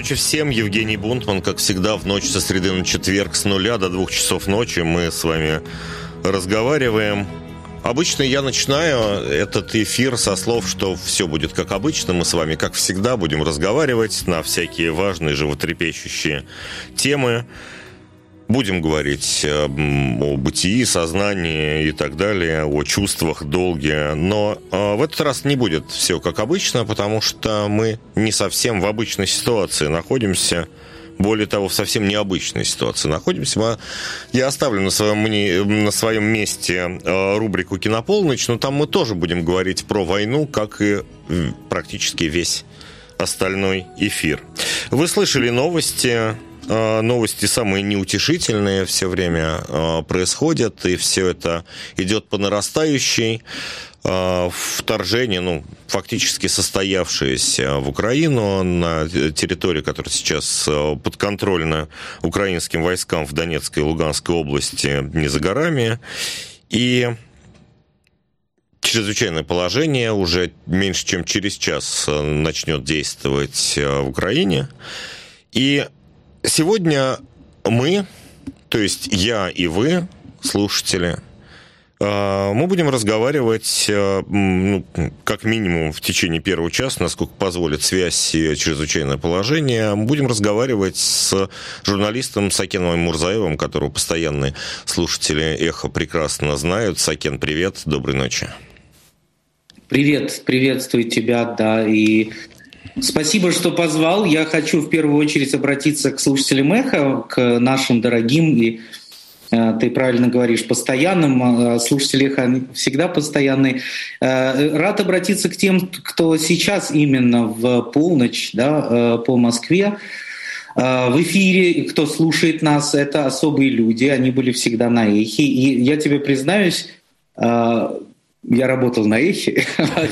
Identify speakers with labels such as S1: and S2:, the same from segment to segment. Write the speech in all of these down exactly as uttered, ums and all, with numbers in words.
S1: ночи всем. Евгений Бунтман, как всегда, в ночь со среды на четверг с нуля до двух часов ночи мы с вами разговариваем. Обычно я начинаю этот эфир со слов, что все будет как обычно. Мы с вами, как всегда, будем разговаривать на всякие важные, животрепещущие темы. Будем говорить о бытии, сознании и так далее, о чувствах, долге. Но в этот раз не будет все как обычно, потому что мы не совсем в обычной ситуации находимся. Более того, в совсем необычной ситуации находимся. Мы, я оставлю на своем, на своем месте рубрику «Кинополночь», но там мы тоже будем говорить про войну, как и практически весь остальной эфир. Вы слышали новости. Новости самые неутешительные все время происходят, и все это идет по нарастающей. Вторжение, ну, фактически состоявшееся в Украину на территории, которая сейчас подконтрольна украинским войскам в Донецкой и Луганской области, не за горами. И чрезвычайное положение уже меньше чем через час начнет действовать в Украине. И сегодня мы, то есть я и вы, слушатели, мы будем разговаривать, ну, как минимум в течение первого часа, насколько позволит связь и чрезвычайное положение. Мы будем разговаривать с журналистом Сакеном Аймурзаевым, которого постоянные слушатели «Эхо» прекрасно знают. Сакен, привет, доброй ночи.
S2: Привет, приветствую тебя, да, и спасибо, что позвал. Я хочу в первую очередь обратиться к слушателям «Эхо», к нашим дорогим и, ты правильно говоришь, постоянным. Слушатели «Эхо» всегда постоянные. Рад обратиться к тем, кто сейчас именно в полночь, да, по Москве в эфире, кто слушает нас. Это особые люди, они были всегда на «Эхе». И я тебе признаюсь, я работал на «Эхе»,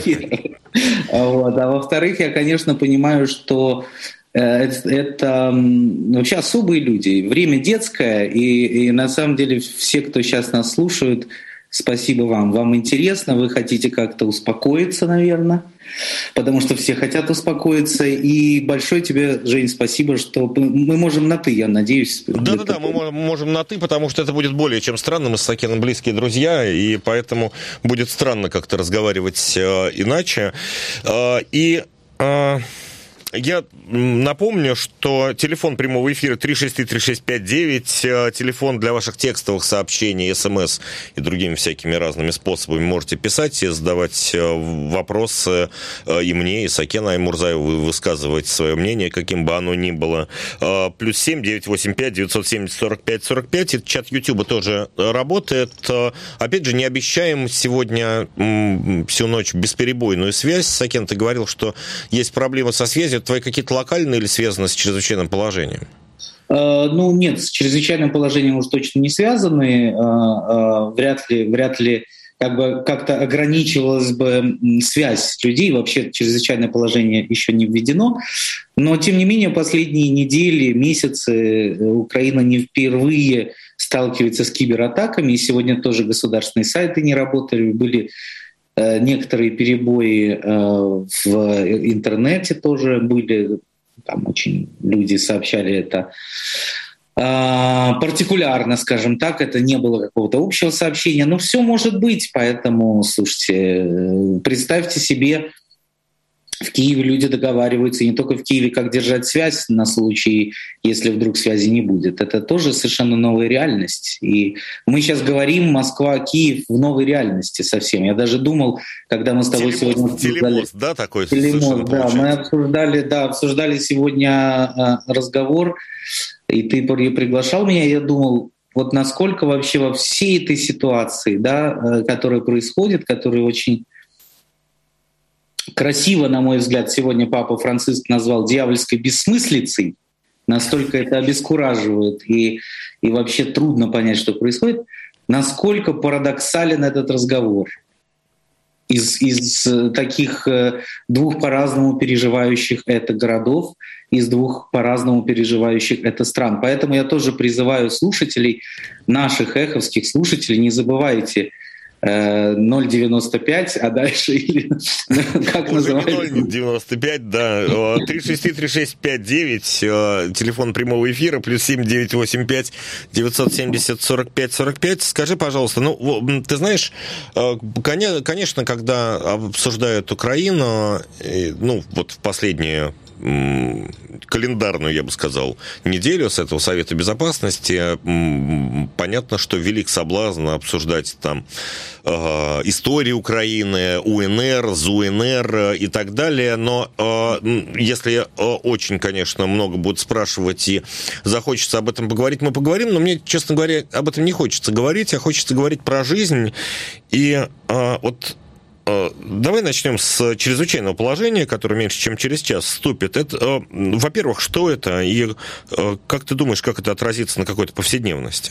S2: вот. А во-вторых, я, конечно, понимаю, что это, это вообще особые люди. Время детское, и, и на самом деле все, кто сейчас нас слушают, спасибо вам. Вам интересно, вы хотите как-то успокоиться, наверное, потому что все хотят успокоиться. И большое тебе, Жень, спасибо, что мы можем на «ты», я надеюсь.
S1: Да-да-да, мы можем на «ты», потому что это будет более чем странно. Мы с Сакеном близкие друзья, и поэтому будет странно как-то разговаривать э, иначе. Э, и... Э, Я напомню, что телефон прямого эфира три шесть три три шесть пять девять, телефон для ваших текстовых сообщений, смс и другими всякими разными способами можете писать и задавать вопросы и мне, и Сакену Аймурзаеву, высказывать свое мнение, каким бы оно ни было. Плюс семь девятьсот восемьдесят пять девятьсот семьдесят сорок пять сорок пять, и чат Ютуба тоже работает. Опять же, не обещаем сегодня всю ночь бесперебойную связь. Сакен, ты говорил, что есть проблемы со связью. Твои какие-то локальные или связаны с чрезвычайным положением?
S2: Uh, ну, нет, с чрезвычайным положением уж точно не связаны. Uh, uh, вряд ли, вряд ли как бы как-то ограничивалась бы связь людей. Вообще чрезвычайное положение еще не введено. Но, тем не менее, последние недели, месяцы Украина не впервые сталкивается с кибератаками. И сегодня тоже государственные сайты не работали, были некоторые перебои в интернете тоже были, там очень люди сообщали это партикулярно, скажем так, это не было какого-то общего сообщения, но все может быть, поэтому, слушайте, представьте себе, в Киеве люди договариваются, и не только в Киеве, как держать связь на случай, если вдруг связи не будет. Это тоже совершенно новая реальность. И мы сейчас говорим Москва, Киев в новой реальности совсем. Я даже думал, когда мы с тобой
S1: телемост,
S2: сегодня обсуждали...
S1: Телемост, да, такой?
S2: Телемост, да. Мы обсуждали, да, обсуждали сегодня разговор, и ты приглашал меня, и я думал, вот насколько вообще во всей этой ситуации, да, которая происходит, которая очень... красиво, на мой взгляд, сегодня Папа Франциск назвал дьявольской бессмыслицей. Настолько это обескураживает и, и вообще трудно понять, что происходит. Насколько парадоксален этот разговор из, из таких двух по-разному переживающих это городов, из двух по-разному переживающих это стран. Поэтому я тоже призываю слушателей, наших эховских слушателей, не забывайте, ноль девяносто пять, а дальше или как называется?
S1: ноль девяносто пять, да. три шесть три шесть пять девять, телефон прямого эфира, плюс семь девять восемь пять девятьсот семьдесят сорок пять сорок пять. Скажи, пожалуйста, ну, ты знаешь, конечно, когда обсуждают Украину, ну, вот в последние календарную, я бы сказал, неделю с этого Совета Безопасности, понятно, что велик соблазн обсуждать там э, историю Украины, УНР, ЗУНР и так далее, но э, если э, очень, конечно, много будут спрашивать и захочется об этом поговорить, мы поговорим, но мне, честно говоря, об этом не хочется говорить, а хочется говорить про жизнь. И э, вот давай начнем с чрезвычайного положения, которое меньше, чем через час вступит. Это, во-первых, что это? И как ты думаешь, как это отразится на какой-то повседневности?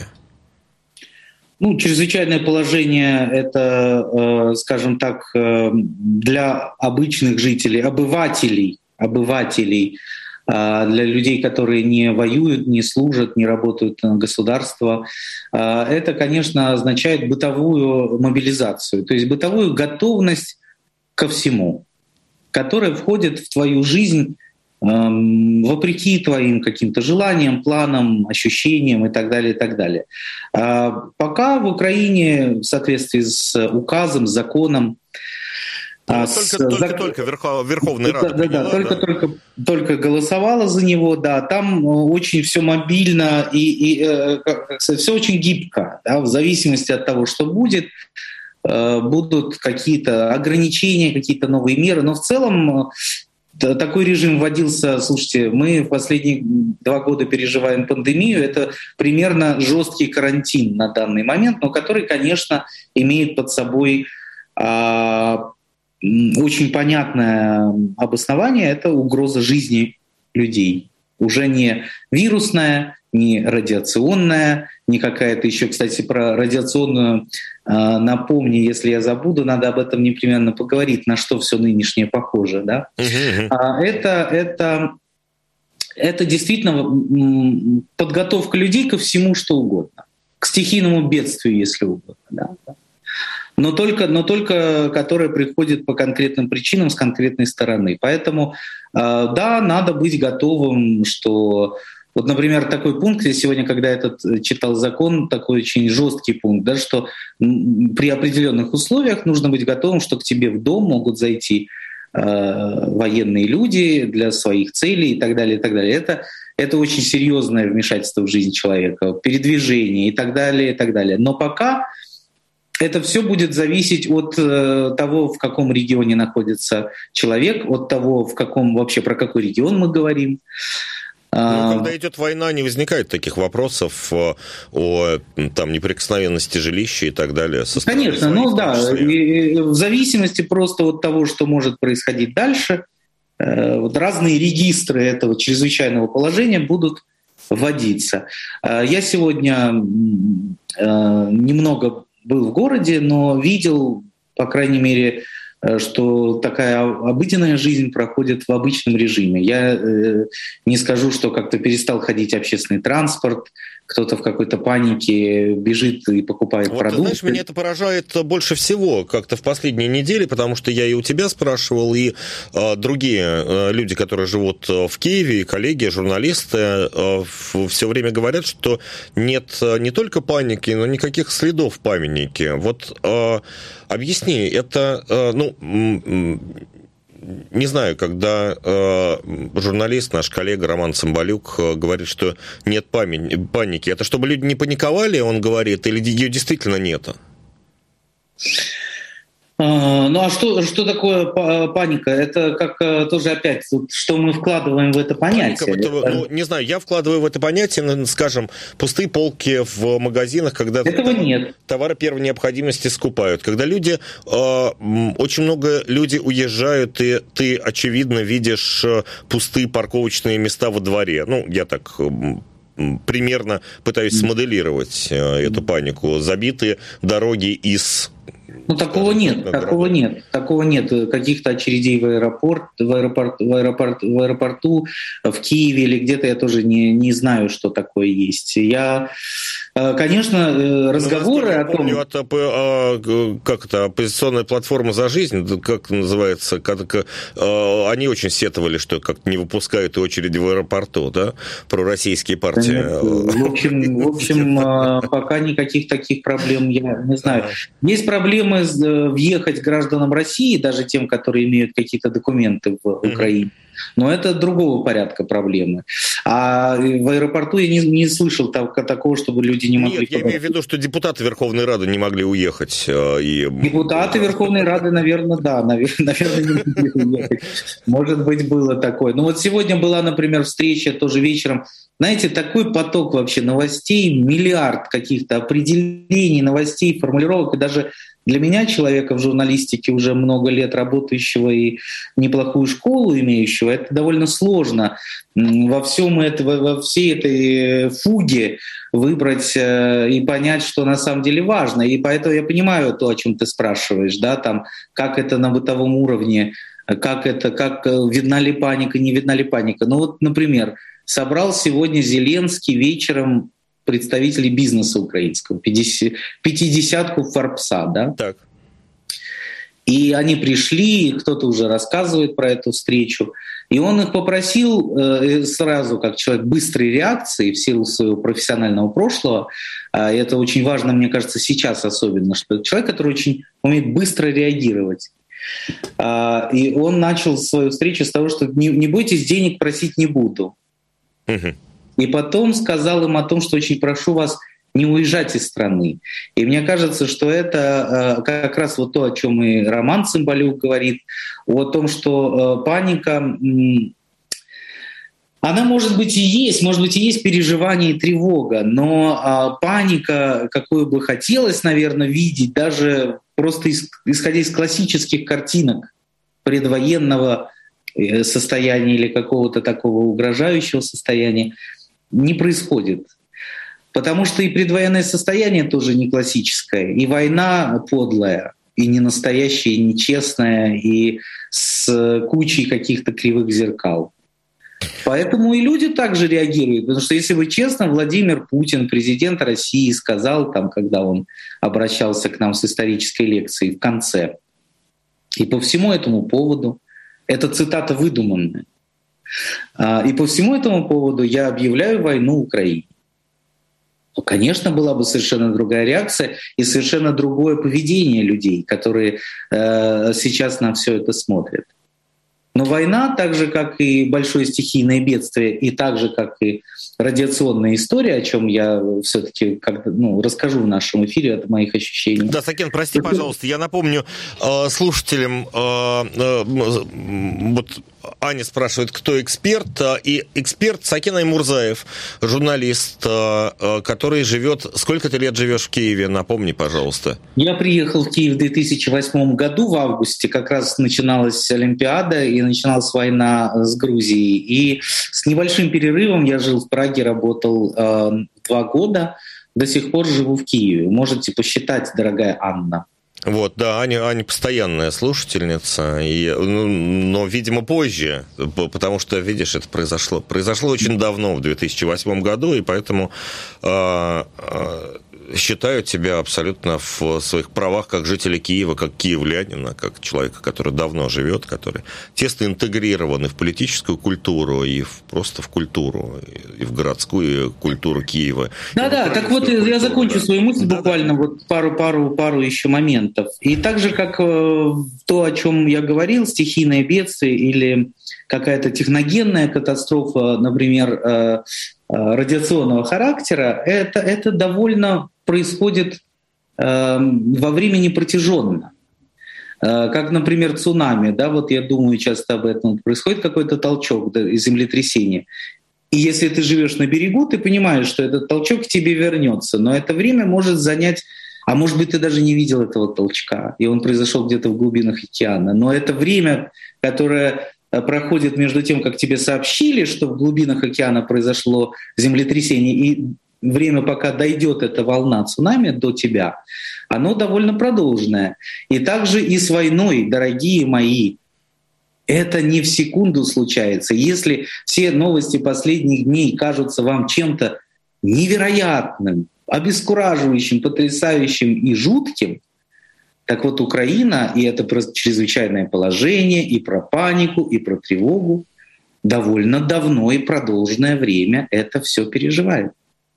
S2: Ну, чрезвычайное положение – это, скажем так, для обычных жителей, обывателей, обывателей, для людей, которые не воюют, не служат, не работают на государство. Это, конечно, означает бытовую мобилизацию, то есть бытовую готовность ко всему, которая входит в твою жизнь вопреки твоим каким-то желаниям, планам, ощущениям и так далее, и так далее. Пока в Украине в соответствии с указом, с законом,
S1: А, только, только, зак... только Верхов... Верховная Рада
S2: да,
S1: приняла,
S2: да, только,
S1: да.
S2: только, только голосовала за него, да, там очень все мобильно и, и как сказать, все очень гибко, да, в зависимости от того, что будет, будут какие-то ограничения, какие-то новые меры, но в целом такой режим вводился, слушайте, мы в последние два года переживаем пандемию, это примерно жесткий карантин на данный момент, но который, конечно, имеет под собой очень понятное обоснование — это угроза жизни людей. Уже не вирусная, не радиационная, не какая-то еще, кстати, про радиационную э, напомни, если я забуду, надо об этом непременно поговорить, на что все нынешнее похоже. Да? Uh-huh. А это, это, это действительно подготовка людей ко всему, что угодно. К стихийному бедствию, если угодно. Да? Но только, но только которая приходит по конкретным причинам с конкретной стороны. Поэтому, да, надо быть готовым, что... Вот, например, такой пункт, я сегодня, когда этот читал закон, такой очень жесткий пункт, да, что при определенных условиях нужно быть готовым, что к тебе в дом могут зайти э, военные люди для своих целей и так далее, и так далее. Это, это очень серьезное вмешательство в жизнь человека, передвижение и так далее, и так далее. Но пока... Это все будет зависеть от э, того, в каком регионе находится человек, от того, в каком вообще про какой регион мы говорим.
S1: Ну, когда идет война, не возникает таких вопросов о, о там, неприкосновенности жилища и так далее. Со
S2: Конечно, ну да, и, и в зависимости просто от того, что может происходить дальше, э, вот разные регистры этого чрезвычайного положения будут вводиться. Э, я сегодня э, немного был в городе, но видел, по крайней мере, что такая обыденная жизнь проходит в обычном режиме. Я э, не скажу, что как-то перестал ходить общественный транспорт, кто-то в какой-то панике бежит и покупает
S1: вот,
S2: продукты.
S1: Знаешь, меня это поражает больше всего как-то в последние недели, потому что я и у тебя спрашивал, и э, другие э, люди, которые живут в Киеве, коллеги, журналисты, э, все время говорят, что нет не только паники, но никаких следов паники. Вот э, объясни, это, э, ну... Не знаю, когда э, журналист, наш коллега Роман Цымбалюк э, говорит, что нет паники, это чтобы люди не паниковали, он говорит, или ее действительно нет?
S2: Ну а что, что такое паника? Это как тоже опять, что мы вкладываем в это понятие?
S1: Паника, это, ну, не знаю, я вкладываю в это понятие, скажем, пустые полки в магазинах, когда
S2: этого товар, нет.
S1: Товары первой необходимости скупают. Когда люди, э, очень много людей уезжают, и ты, очевидно, видишь пустые парковочные места во дворе. Ну, я так... примерно пытаюсь смоделировать эту панику. Забитые дороги из...
S2: Ну, такого нет, такого нет, такого нет. Каких-то очередей в аэропорт, в аэропорт, в аэропорт, в аэропорту, в Киеве или где-то я тоже не, не знаю, что такое есть. Я Конечно, разговоры
S1: я
S2: о том...
S1: помню, от, как это, оппозиционная платформа «За жизнь», как называется, как, они очень сетовали, что как-то не выпускают очереди в аэропорту, да, пророссийские партии.
S2: В общем, в общем, пока никаких таких проблем я не знаю. Есть проблемы въехать гражданам России, даже тем, которые имеют какие-то документы в Украине. Но это другого порядка проблемы. А в аэропорту я не, не слышал такого, чтобы люди не могли...
S1: Нет, я имею в виду, что депутаты Верховной Рады не могли уехать. И...
S2: Депутаты Верховной Рады, наверное, да, наверное, не могли уехать. Может быть, было такое. Но вот сегодня была, например, встреча тоже вечером. Знаете, такой поток вообще новостей, миллиард каких-то определений, новостей, формулировок, и даже для меня, человека в журналистике уже много лет работающего и неплохую школу имеющего, это довольно сложно во всем этого, во всей этой фуге выбрать и понять, что на самом деле важно. И поэтому я понимаю то, о чем ты спрашиваешь, да, там, как это на бытовом уровне, как это, как видна ли паника, не видна ли паника. Ну вот, например, собрал сегодня Зеленский вечером представителей бизнеса украинского, пятидесятку Форбса, да?
S1: Так.
S2: И они пришли, кто-то уже рассказывает про эту встречу, и он их попросил э, сразу, как человек быстрой реакции в силу своего профессионального прошлого, э, и это очень важно, мне кажется, сейчас особенно, что это человек, который очень умеет быстро реагировать. Э, и он начал свою встречу с того, что не, не бойтесь, денег просить не буду. Угу. И потом сказал им о том, что очень прошу вас не уезжать из страны. И мне кажется, что это как раз вот то, о чем и Роман Цымбалюк говорит, о том, что паника, она может быть и есть, может быть и есть переживание и тревога, но паника, какую бы хотелось, наверное, видеть, даже просто исходя из классических картинок предвоенного состояния или какого-то такого угрожающего состояния, не происходит. Потому что и предвоенное состояние тоже не классическое, и война подлая, и не настоящая, и нечестная, и с кучей каких-то кривых зеркал. Поэтому и люди также реагируют. Потому что, если вы честно, Владимир Путин, президент России, сказал, там, когда он обращался к нам с исторической лекцией в конце, и по всему этому поводу, это цитата выдуманная, и по всему этому поводу я объявляю войну Украине. Ну, конечно, была бы совершенно другая реакция и совершенно другое поведение людей, которые э, сейчас на все это смотрят. Но война, так же как и большое стихийное бедствие, и так же как и радиационная история, о чем я все-таки ну, расскажу в нашем эфире от моих ощущений.
S1: Да, Сакен, прости, пожалуйста, я напомню э, слушателям, э, э, вот Аня спрашивает, кто эксперт, и эксперт Сакен Аймурзаев, журналист, э, который живет... Сколько ты лет живешь в Киеве? Напомни, пожалуйста.
S2: Я приехал в Киев в две тысячи восьмом году, в августе, как раз начиналась Олимпиада и начиналась война с Грузией. И с небольшим перерывом я жил в Праге, работал э, два года, до сих пор живу в Киеве. Можете посчитать, дорогая Анна.
S1: Вот, да, Аня, Аня постоянная слушательница, и, ну, но, видимо, позже, потому что, видишь, это произошло, произошло очень давно, в две тысячи восьмом году, и поэтому э, э, считаю тебя абсолютно в своих правах как жителя Киева, как киевлянина, как человека, который давно живет, который тесно интегрирован и в политическую культуру, и в, просто в культуру, и в городскую культуру Киева.
S2: Да-да, так вот культуру, я закончу да. свою мысль да, буквально да. вот пару-пару пару еще моментов. И так же, как э, то, о чем я говорил, стихийное бедствие или какая-то техногенная катастрофа, например, э, радиационного характера, это, это довольно происходит э, во времени протяженно. Э, как, например, цунами, да, вот я думаю часто об этом, происходит какой-то толчок, да, землетрясение. И если ты живешь на берегу, ты понимаешь, что этот толчок к тебе вернется, но это время может занять, а может быть, ты даже не видел этого толчка, и он произошел где-то в глубинах океана, но это время, которое проходит между тем, как тебе сообщили, что в глубинах океана произошло землетрясение, и время, пока дойдет эта волна цунами до тебя, оно довольно продолженное. И также и с войной, дорогие мои, это не в секунду случается. Если все новости последних дней кажутся вам чем-то невероятным, обескураживающим, потрясающим и жутким. Так вот, Украина, и это про чрезвычайное положение, и про панику, и про тревогу, довольно давно и продолженное время это все переживает.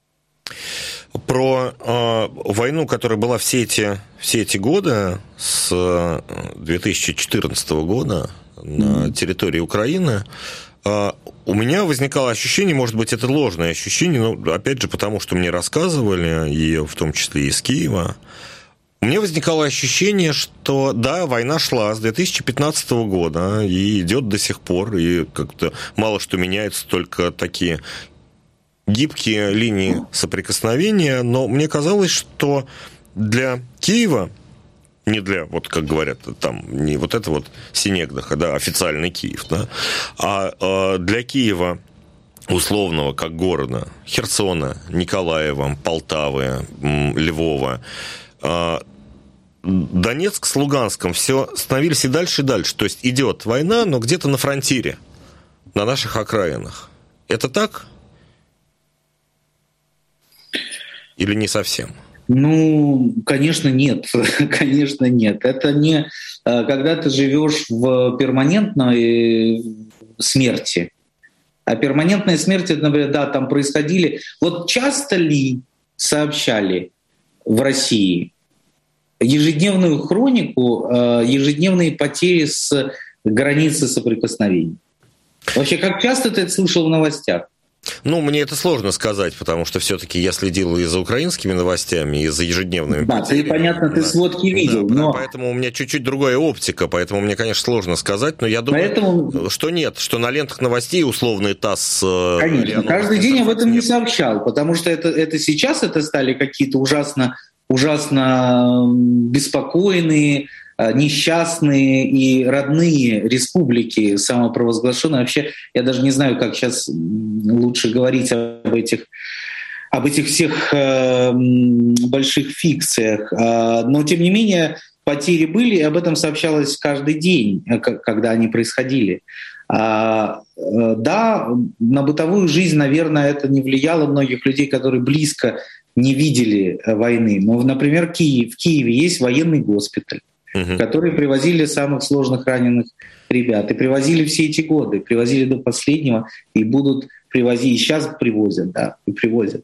S1: Про э, войну, которая была все эти, все эти годы, с две тысячи четырнадцатого года на mm-hmm. территории Украины, э, у меня возникало ощущение, может быть, это ложное ощущение, но опять же потому, что мне рассказывали, и в том числе из Киева, у меня возникало ощущение, что да, война шла с две тысячи пятнадцатого года и идет до сих пор, и как-то мало что меняется, только такие гибкие линии соприкосновения, но мне казалось, что для Киева, не для, вот как говорят, там, не вот это вот Синегдаха, да, официальный Киев, да, а, а для Киева условного, как города, Херсона, Николаева, Полтавы, Львова, Донецк с Луганском все становились и дальше, и дальше. То есть идет война, но где-то на фронтире, на наших окраинах. Это так? Или не совсем?
S2: Ну, конечно, нет. Конечно, нет. Это не когда ты живешь в перманентной смерти. А перманентная смерть, это, например, да, там происходили... Вот часто ли сообщали в России ежедневную хронику, ежедневные потери с границы соприкосновений? Вообще, как часто ты это слышал в новостях?
S1: Ну, мне это сложно сказать, потому что все-таки я следил и за украинскими новостями, и за ежедневными
S2: да,
S1: потерями.
S2: Ты, понятно, ты да. сводки видел.
S1: Да,
S2: но...
S1: Поэтому у меня чуть-чуть другая оптика, поэтому мне, конечно, сложно сказать, но я думаю, поэтому... что нет, что на лентах новостей условный ТАСС...
S2: Конечно, каждый день об этом не сообщал, потому что это, это сейчас это стали какие-то ужасно, ужасно беспокойные, несчастные и родные республики самопровозглашенные. Вообще, я даже не знаю, как сейчас лучше говорить об этих, об этих всех э, больших фикциях. Но, тем не менее, потери были, и об этом сообщалось каждый день, когда они происходили. А, да, на бытовую жизнь, наверное, это не влияло многих людей, которые близко не видели войны. Но, например, Киев. В Киеве есть военный госпиталь, Uh-huh. которые привозили самых сложных раненых ребят. И привозили все эти годы, привозили до последнего, и будут привозить, и сейчас привозят, да, и привозят.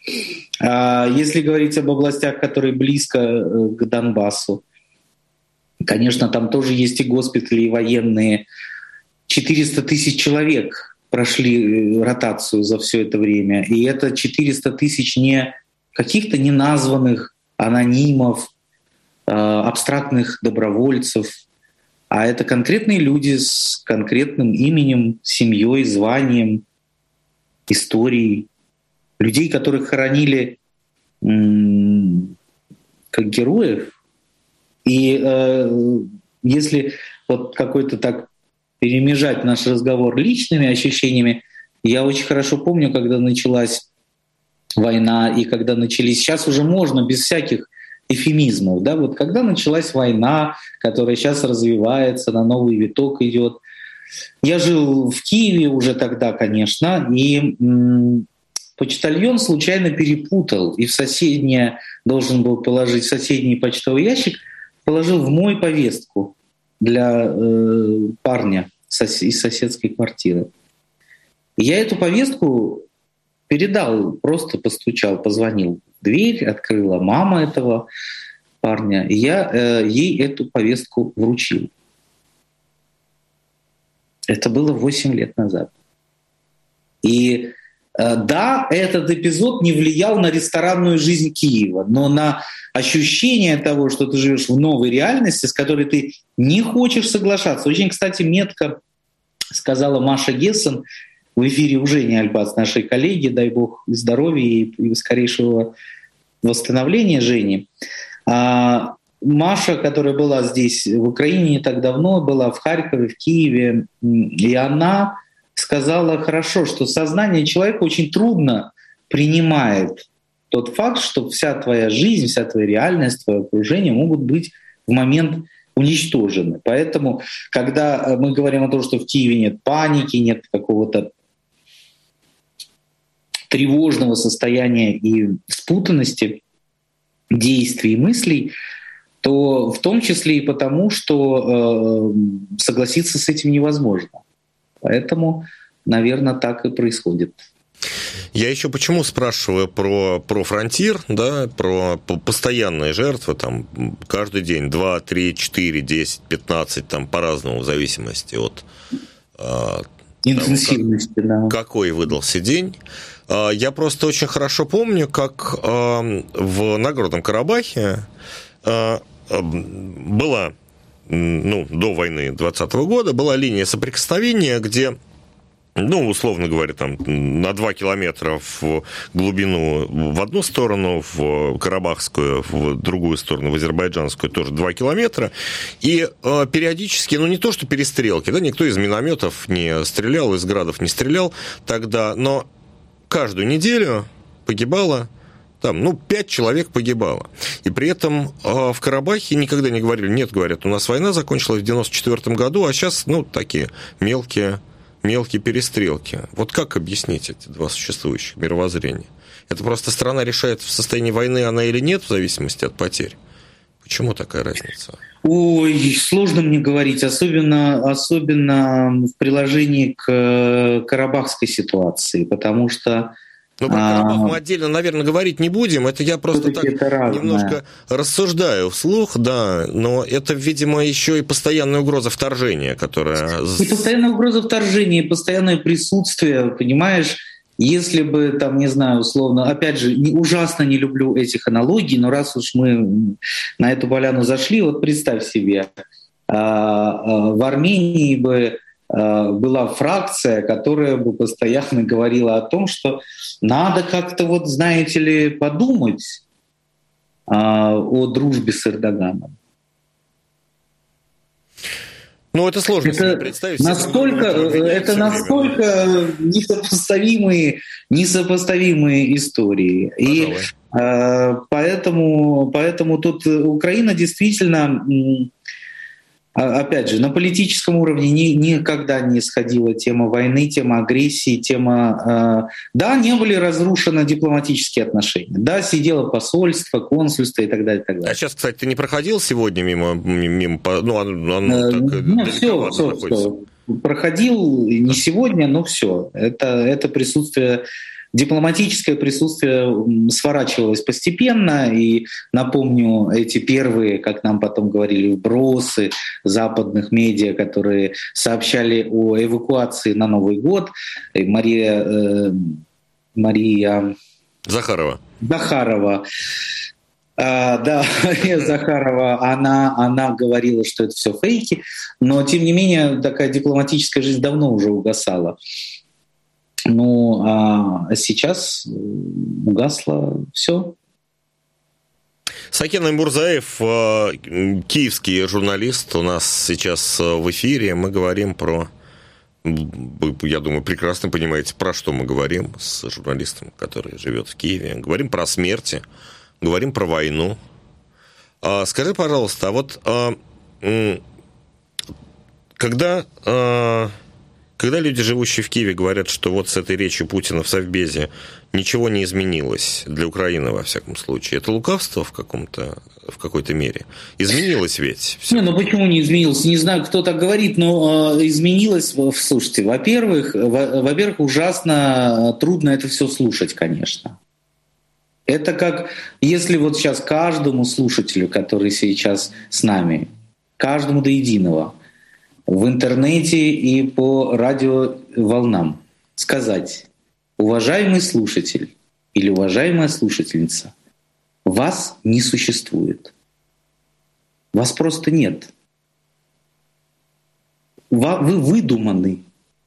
S2: А если говорить об областях, которые близко к Донбассу, конечно, там тоже есть и госпитали, и военные. четыреста тысяч человек прошли ротацию за все это время. И это четыреста тысяч не каких-то неназванных анонимов, абстрактных добровольцев, а это конкретные люди с конкретным именем, семьей, званием, историей, людей, которых хоронили м- как героев. И э, если вот какой-то так перемежать наш разговор личными ощущениями, я очень хорошо помню, когда началась война и когда начались... Сейчас уже можно без всяких эвфемизмов, да, вот когда началась война, которая сейчас развивается, на новый виток идет. Я жил в Киеве уже тогда, конечно, и м- почтальон случайно перепутал и в соседнее должен был положить в соседний почтовый ящик, положил в мой повестку для э, парня сос- из соседской квартиры. И я эту повестку передал, просто постучал, позвонил. Дверь открыла мама этого парня, и я э, ей эту повестку вручил. Это было восемь лет назад. И э, да, этот эпизод не влиял на ресторанную жизнь Киева, но на ощущение того, что ты живешь в новой реальности, с которой ты не хочешь соглашаться. Очень, кстати, метко сказала Маша Гессен в эфире у Жени Альбац, нашей коллеги, дай бог здоровья и скорейшего восстановления Жени. А Маша, которая была здесь в Украине не так давно, была в Харькове, в Киеве, и она сказала хорошо, что сознание человека очень трудно принимает тот факт, что вся твоя жизнь, вся твоя реальность, твое окружение могут быть в момент уничтожены. Поэтому, когда мы говорим о том, что в Киеве нет паники, нет какого-то тревожного состояния и спутанности действий и мыслей, то в том числе и потому, что э, согласиться с этим невозможно. Поэтому, наверное, так и происходит.
S1: Я еще почему спрашиваю про, про фронтир, да, про постоянные жертвы, там, каждый день, два, три, четыре, десять, пятнадцать, там, по-разному, в зависимости от э,
S2: интенсивности,
S1: того, как,
S2: да.
S1: какой выдался день. Э, я просто очень хорошо помню, как э, в Нагорном Карабахе э, э, была, ну, до войны двадцатого года, была линия соприкосновения, где, ну, условно говоря, там на два километра в глубину в одну сторону, в карабахскую, в другую сторону, в азербайджанскую, тоже два километра. И э, периодически, ну, не то что перестрелки, да, никто из минометов не стрелял, из градов не стрелял тогда, но каждую неделю погибало там, ну, пять человек погибало. И при этом э, в Карабахе никогда не говорили, нет, говорят, у нас война закончилась в девяносто четвёртом году, а сейчас, ну, такие мелкие мелкие перестрелки. Вот как объяснить эти два существующих мировоззрения? Это просто страна решает, в состоянии войны она или нет, в зависимости от потерь. Почему такая разница?
S2: Ой, сложно мне говорить, особенно, особенно в приложении к карабахской ситуации, потому что...
S1: Ну, про Карабах мы отдельно, наверное, говорить не будем. Это я просто так немножко рассуждаю вслух, да. Но это, видимо, еще и постоянная угроза вторжения, которая...
S2: И постоянная угроза вторжения, и постоянное присутствие, понимаешь? Если бы, там, не знаю, условно... Опять же, не, ужасно не люблю этих аналогий, но раз уж мы на эту поляну зашли, вот представь себе, в Армении бы была фракция, которая бы постоянно говорила о том, что надо как-то, вот, знаете ли, подумать о дружбе с Эрдоганом.
S1: Ну, это сложно
S2: это
S1: себе представить.
S2: Настолько, это настолько несопоставимые, несопоставимые истории. Пожалуй. И э, поэтому, поэтому тут Украина действительно... Опять же, на политическом уровне ни, никогда не сходила тема войны, тема агрессии, тема... Э, да, не были разрушены дипломатические отношения. Да, сидело посольство, консульство и так далее. И так далее.
S1: А сейчас, кстати, ты не проходил сегодня мимо... мимо ну, оно, оно
S2: э,
S1: так
S2: ну, все, все, все. Проходил не сегодня, но все. Это, это присутствие... Дипломатическое присутствие сворачивалось постепенно, и, напомню, эти первые, как нам потом говорили, вбросы западных медиа, которые сообщали о эвакуации на Новый год. И Мария, э, Мария
S1: Захарова.
S2: Захарова. А, да, Мария Захарова, она, она говорила, что это все фейки, но, тем не менее, такая дипломатическая жизнь давно уже угасала. Ну, а сейчас угасло все.
S1: Сакен Аймурзаев, киевский журналист, у нас сейчас в эфире. Мы говорим про, я думаю, прекрасно понимаете, про что мы говорим с журналистом, который живет в Киеве. Говорим про смерти, говорим про войну. Скажи, пожалуйста, а вот когда... Когда люди, живущие в Киеве, говорят, что вот с этой речью Путина в Совбезе ничего не изменилось для Украины, во всяком случае, это лукавство в, каком-то, в какой-то мере? Изменилось ведь?
S2: Не, ну почему не изменилось? Не знаю, кто так говорит, но э, изменилось. Слушайте, во-первых, во- во-первых, ужасно трудно это все слушать, конечно. Это как если вот сейчас каждому слушателю, который сейчас с нами, каждому до единого, в интернете и по радиоволнам сказать: уважаемый слушатель или уважаемая слушательница, вас не существует. Вас просто нет. Вы выдуманы.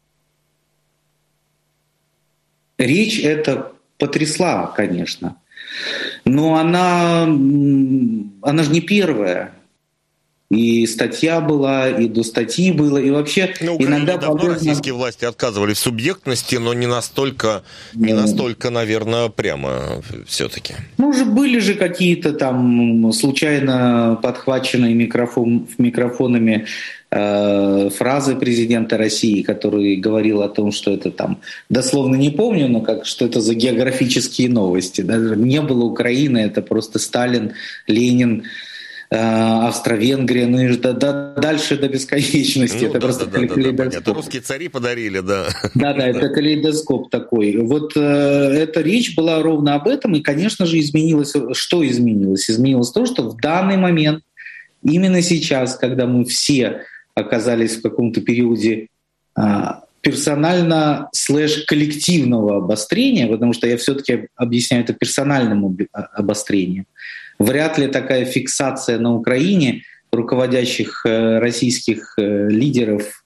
S2: Речь эта потрясла, конечно, но она, она же не первая. И статья была, и до статьи было, и вообще
S1: ну,
S2: иногда...
S1: давно
S2: полезно...
S1: российские власти отказывали в субъектности, но не настолько, не настолько, наверное, прямо все-таки.
S2: Ну, уже были же какие-то там случайно подхваченные микрофон, микрофонами э, фразы президента России, который говорил о том, что это там, дословно не помню, но как, что это за географические новости. Даже не было Украины, это просто Сталин, Ленин, Австро-Венгрия, ну и до, до, дальше до бесконечности.
S1: Ну,
S2: это
S1: да,
S2: просто
S1: да, да,
S2: калейдоскоп.
S1: Да, это русские цари подарили, да.
S2: Да, да, это калейдоскоп такой. Вот э, эта речь была ровно об этом, и, конечно же, изменилось. Что изменилось? Изменилось то, что в данный момент, именно сейчас, когда мы все оказались в каком-то периоде э, персонально слэш коллективного обострения, потому что я все-таки объясняю это персональным обострением, вряд ли такая фиксация на Украине руководящих э, российских э, лидеров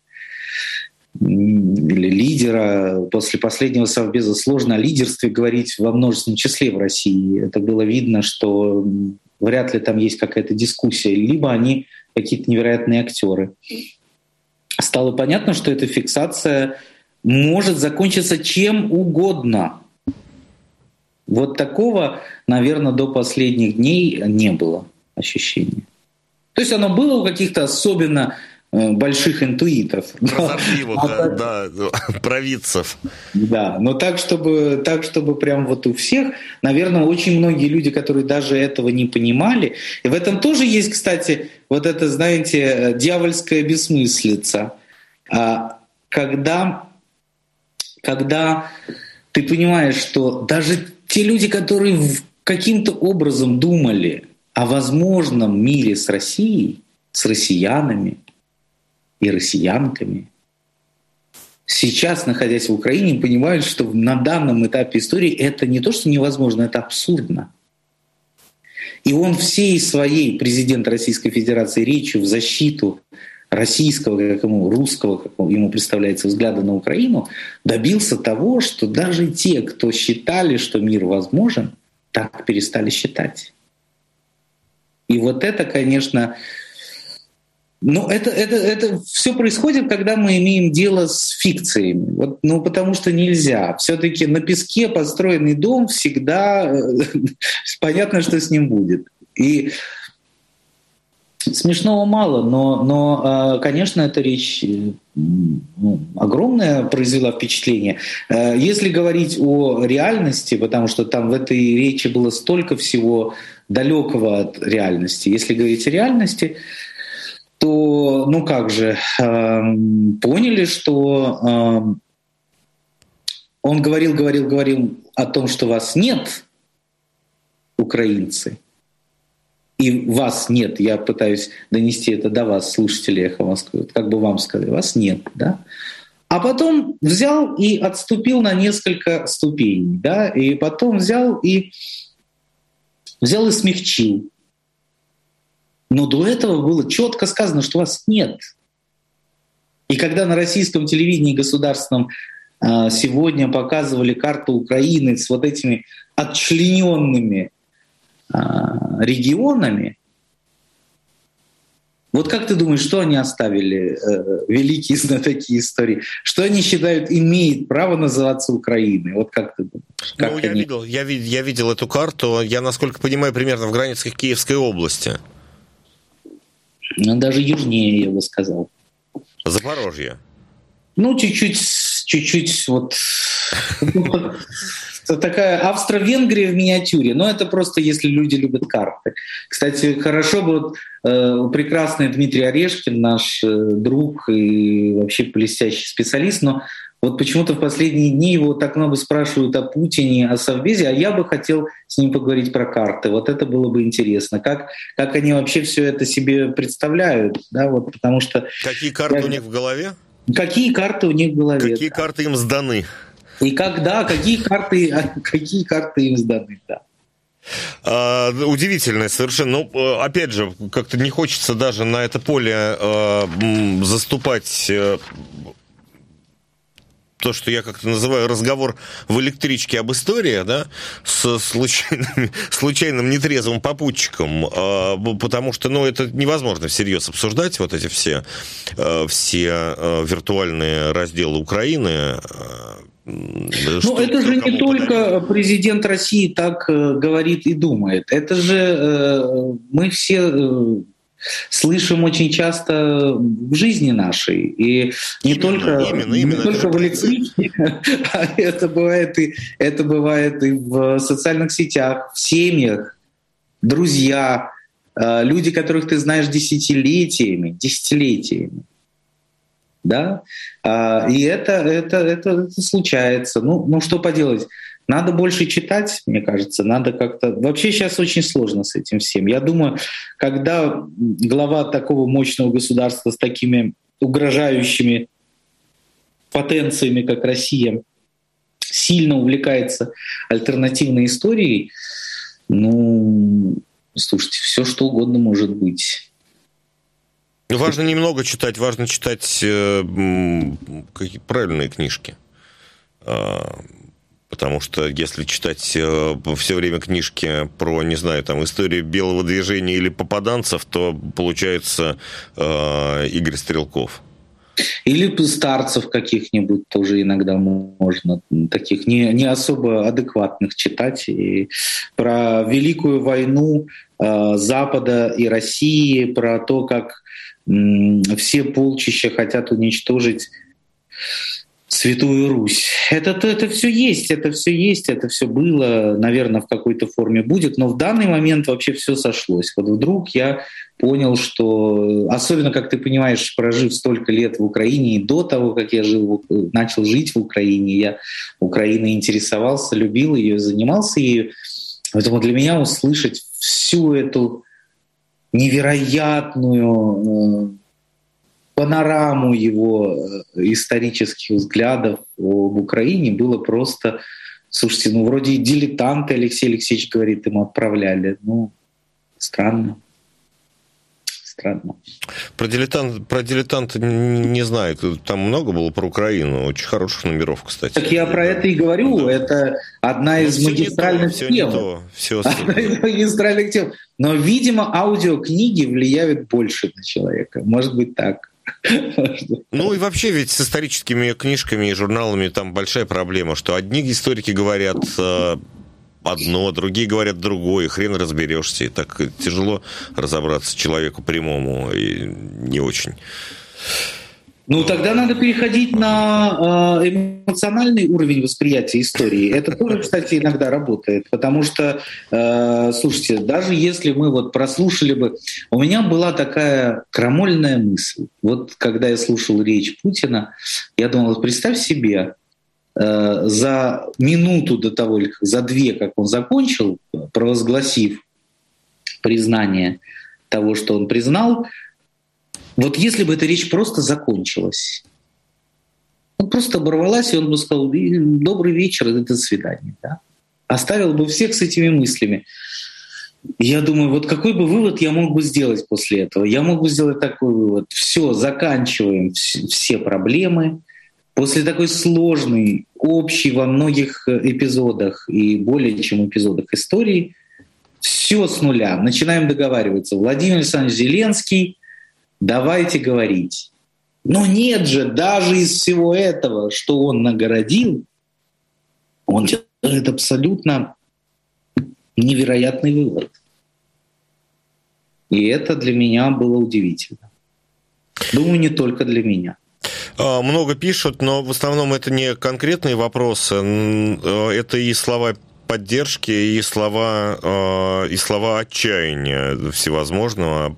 S2: или лидера после последнего совбеза сложно о лидерстве говорить во множественном числе в России. Это было видно, что вряд ли там есть какая-то дискуссия, либо они какие-то невероятные актеры. Стало понятно, что эта фиксация может закончиться чем угодно. Вот такого, наверное, до последних дней не было ощущения. То есть оно было у каких-то особенно больших интуитов.
S1: Прозорливых, да, да, провидцев.
S2: Да, но так чтобы, так, чтобы прям вот у всех, наверное, очень многие люди, которые даже этого не понимали, и в этом тоже есть, кстати, вот это, знаете, дьявольская бессмыслица. Когда, когда ты понимаешь, что даже те люди, которые каким-то образом думали о возможном мире с Россией, с россиянами и россиянками, сейчас, находясь в Украине, понимают, что на данном этапе истории это не то, что невозможно, это абсурдно. И он всей своей, президент Российской Федерации, речью в защиту российского, как ему, русского, как ему представляется, взгляда на Украину, добился того, что даже те, кто считали, что мир возможен, так перестали считать. И вот это, конечно, ну это, это, это все происходит, когда мы имеем дело с фикциями. Вот, ну потому что нельзя. Все-таки на песке построенный дом всегда понятно, что с ним будет. И смешного мало, но, но, конечно, эта речь ну, огромное произвела впечатление. Если говорить о реальности, потому что там в этой речи было столько всего далекого от реальности. Если говорить о реальности, то, ну как же, поняли, что он говорил, говорил, говорил о том, что вас нет, украинцы, и вас нет, я пытаюсь донести это до вас, слушатели «Эхо Москвы», как бы вам сказали, вас нет, да? А потом взял и отступил на несколько ступеней, да, и потом взял и, взял и смягчил. Но до этого было четко сказано, что вас нет. И когда на российском телевидении государственном сегодня показывали карту Украины с вот этими отчлененными регионами, вот как ты думаешь, что они оставили, э, великие знатоки истории? Что они считают имеет право называться Украиной? Вот как ты думаешь? Как
S1: ну,
S2: они...
S1: я, видел, я, я видел эту карту, я, насколько понимаю, примерно в границах Киевской области.
S2: Ну, даже южнее, я бы сказал.
S1: Запорожье.
S2: Ну, чуть-чуть, чуть-чуть вот... Такая Австро-Венгрия в миниатюре. Но это просто если люди любят карты. Кстати, хорошо бы вот, э, прекрасный Дмитрий Орешкин, наш э, друг и вообще блестящий специалист, но вот почему-то в последние дни его так много спрашивают о Путине, о Совбезе, а я бы хотел с ним поговорить про карты. Вот это было бы интересно. Как, как они вообще все это себе представляют? Да, вот, потому что...
S1: Какие карты
S2: я...
S1: у них в голове?
S2: Какие карты у них в голове?
S1: Какие
S2: да.
S1: карты им сданы?
S2: И когда, какие карты, какие карты им сданы, да.
S1: А, удивительно совершенно. Ну, опять же, как-то не хочется даже на это поле а, заступать а, то, что я как-то называю разговор в электричке об истории, да, с случайным, случайным нетрезвым попутчиком, потому что, ну, это невозможно всерьез обсуждать, вот эти все, все виртуальные разделы Украины.
S2: Ну, это же не только президент России так говорит и думает. Это же мы все слышим очень часто в жизни нашей. И не именно, только, именно, не именно, только в электричке, а это бывает, и, это бывает и в социальных сетях, в семьях, друзья, люди, которых ты знаешь десятилетиями, десятилетиями. Да? И это, это, это, это случается. Ну, ну, что поделать? Надо больше читать, мне кажется, надо как-то... Вообще сейчас очень сложно с этим всем. Я думаю, когда глава такого мощного государства с такими угрожающими потенциями, как Россия, сильно увлекается альтернативной историей, ну, слушайте, все что угодно может быть.
S1: Важно немного читать, важно читать э, какие правильные книжки. Потому что если читать э, все время книжки про, не знаю, там, историю белого движения или попаданцев, то получается э, Игорь Стрелков.
S2: Или старцев каких-нибудь тоже иногда можно, таких не, не особо адекватных читать. И про Великую войну э, Запада и России, про то, как м, все полчища хотят уничтожить Святую Русь. Это, это все есть, это все есть, это все было, наверное, в какой-то форме будет, но в данный момент вообще все сошлось. Вот вдруг я понял, что, особенно, как ты понимаешь, прожив столько лет в Украине, и до того, как я жил, начал жить в Украине, я Украиной интересовался, любил ее, занимался ею. Поэтому для меня услышать всю эту невероятную панораму его исторических взглядов об Украине было просто... Слушайте, ну вроде дилетанты, Алексей Алексеевич говорит, ему отправляли. Ну, странно. Странно.
S1: Про дилетант, про дилетанта не знаю. Там много было про Украину. Очень хороших номеров, кстати.
S2: Так я про это и говорю. Да. Это одна из ну, магистральных
S1: все
S2: тем.
S1: Не то, все
S2: одна из магистральных тем. Но, видимо, аудиокниги влияют больше на человека. Может быть, так.
S1: Ну и вообще ведь с историческими книжками и журналами там большая проблема, что одни историки говорят одно, другие говорят другое, хрен разберешься, и так тяжело разобраться человеку прямому и не очень.
S2: Ну, тогда надо переходить на эмоциональный уровень восприятия истории. Это тоже, кстати, иногда работает, потому что, слушайте, даже если мы вот прослушали бы... У меня была такая крамольная мысль. Вот когда я слушал речь Путина, я думал, представь себе, за минуту до того, или за две, как он закончил, провозгласив признание того, что он признал, вот если бы эта речь просто закончилась, ну, просто оборвалась, и он бы сказал: «Добрый вечер, и до свидания». Да? Оставил бы всех с этими мыслями. Я думаю, вот какой бы вывод я мог бы сделать после этого? Я мог бы сделать такой вывод. Все, заканчиваем все проблемы. После такой сложной, общей во многих эпизодах и более чем эпизодах истории, все с нуля. Начинаем договариваться. Владимир Александрович Зеленский, давайте говорить. Но нет же, даже из всего этого, что он нагородил, он делает абсолютно невероятный вывод. И это для меня было удивительно. Думаю, не только для меня.
S1: Много пишут, но в основном это не конкретные вопросы, это и слова поддержки, и слова, и слова отчаяния всевозможного.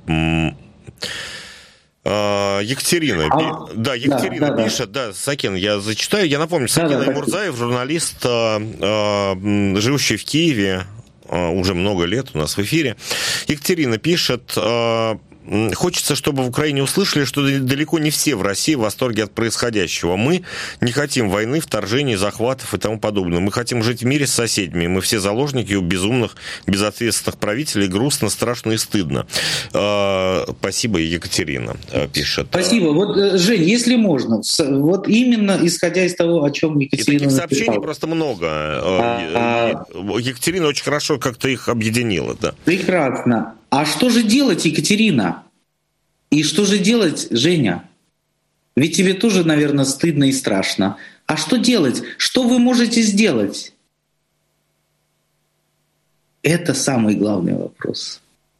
S1: Екатерина, а, да, Екатерина да, да, пишет, да. да, Сакин, я зачитаю, я напомню, Сакин да, да, Аймурзаев, журналист, живущий в Киеве уже много лет у нас в эфире. Екатерина пишет: Хочется, чтобы в Украине услышали, что далеко не все в России в восторге от происходящего. Мы не хотим войны, вторжений, захватов и тому подобное. Мы хотим жить в мире с соседями. Мы все заложники у безумных, безответственных правителей. Грустно, страшно и стыдно. Спасибо, Екатерина пишет.
S2: Спасибо. Вот, Жень, если можно, вот именно исходя из того, о чем Екатерина
S1: и таких
S2: написала.
S1: Сообщений просто много. А, Екатерина очень хорошо как-то их объединила. Да.
S2: Прекрасно. А что же делать, Екатерина? И что же делать, Женя? Ведь тебе тоже, наверное, стыдно и страшно. А что делать? Что вы можете сделать? Это самый главный вопрос.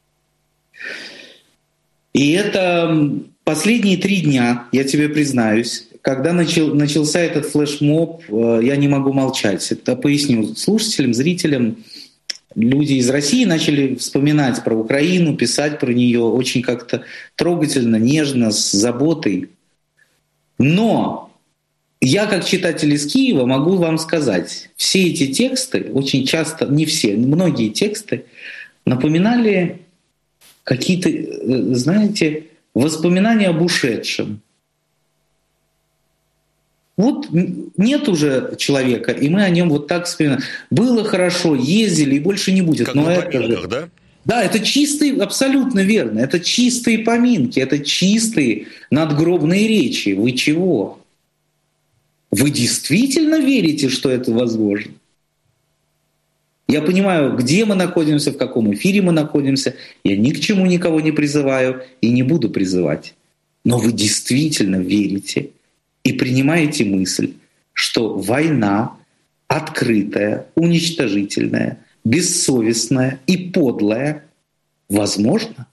S2: И это последние три дня, я тебе признаюсь, когда начал, начался этот флешмоб, я не могу молчать. Это поясню слушателям, зрителям. Люди из России начали вспоминать про Украину, писать про нее очень как-то трогательно, нежно, с заботой. Но я, как читатель из Киева, могу вам сказать, все эти тексты, очень часто, не все, многие тексты напоминали какие-то, знаете, воспоминания об ушедшем. Вот нет уже человека, и мы о нем вот так вспоминаем. Было хорошо, ездили, и больше не будет.
S1: Как
S2: но
S1: на
S2: это
S1: поминках,
S2: же...
S1: да?
S2: Да, это чистые, абсолютно верно. Это чистые поминки, это чистые надгробные речи. Вы чего? Вы действительно верите, что это возможно? Я понимаю, где мы находимся, в каком эфире мы находимся. Я ни к чему никого не призываю и не буду призывать. Но вы действительно верите и принимаете мысль, что война открытая, уничтожительная, бессовестная и подлая возможна?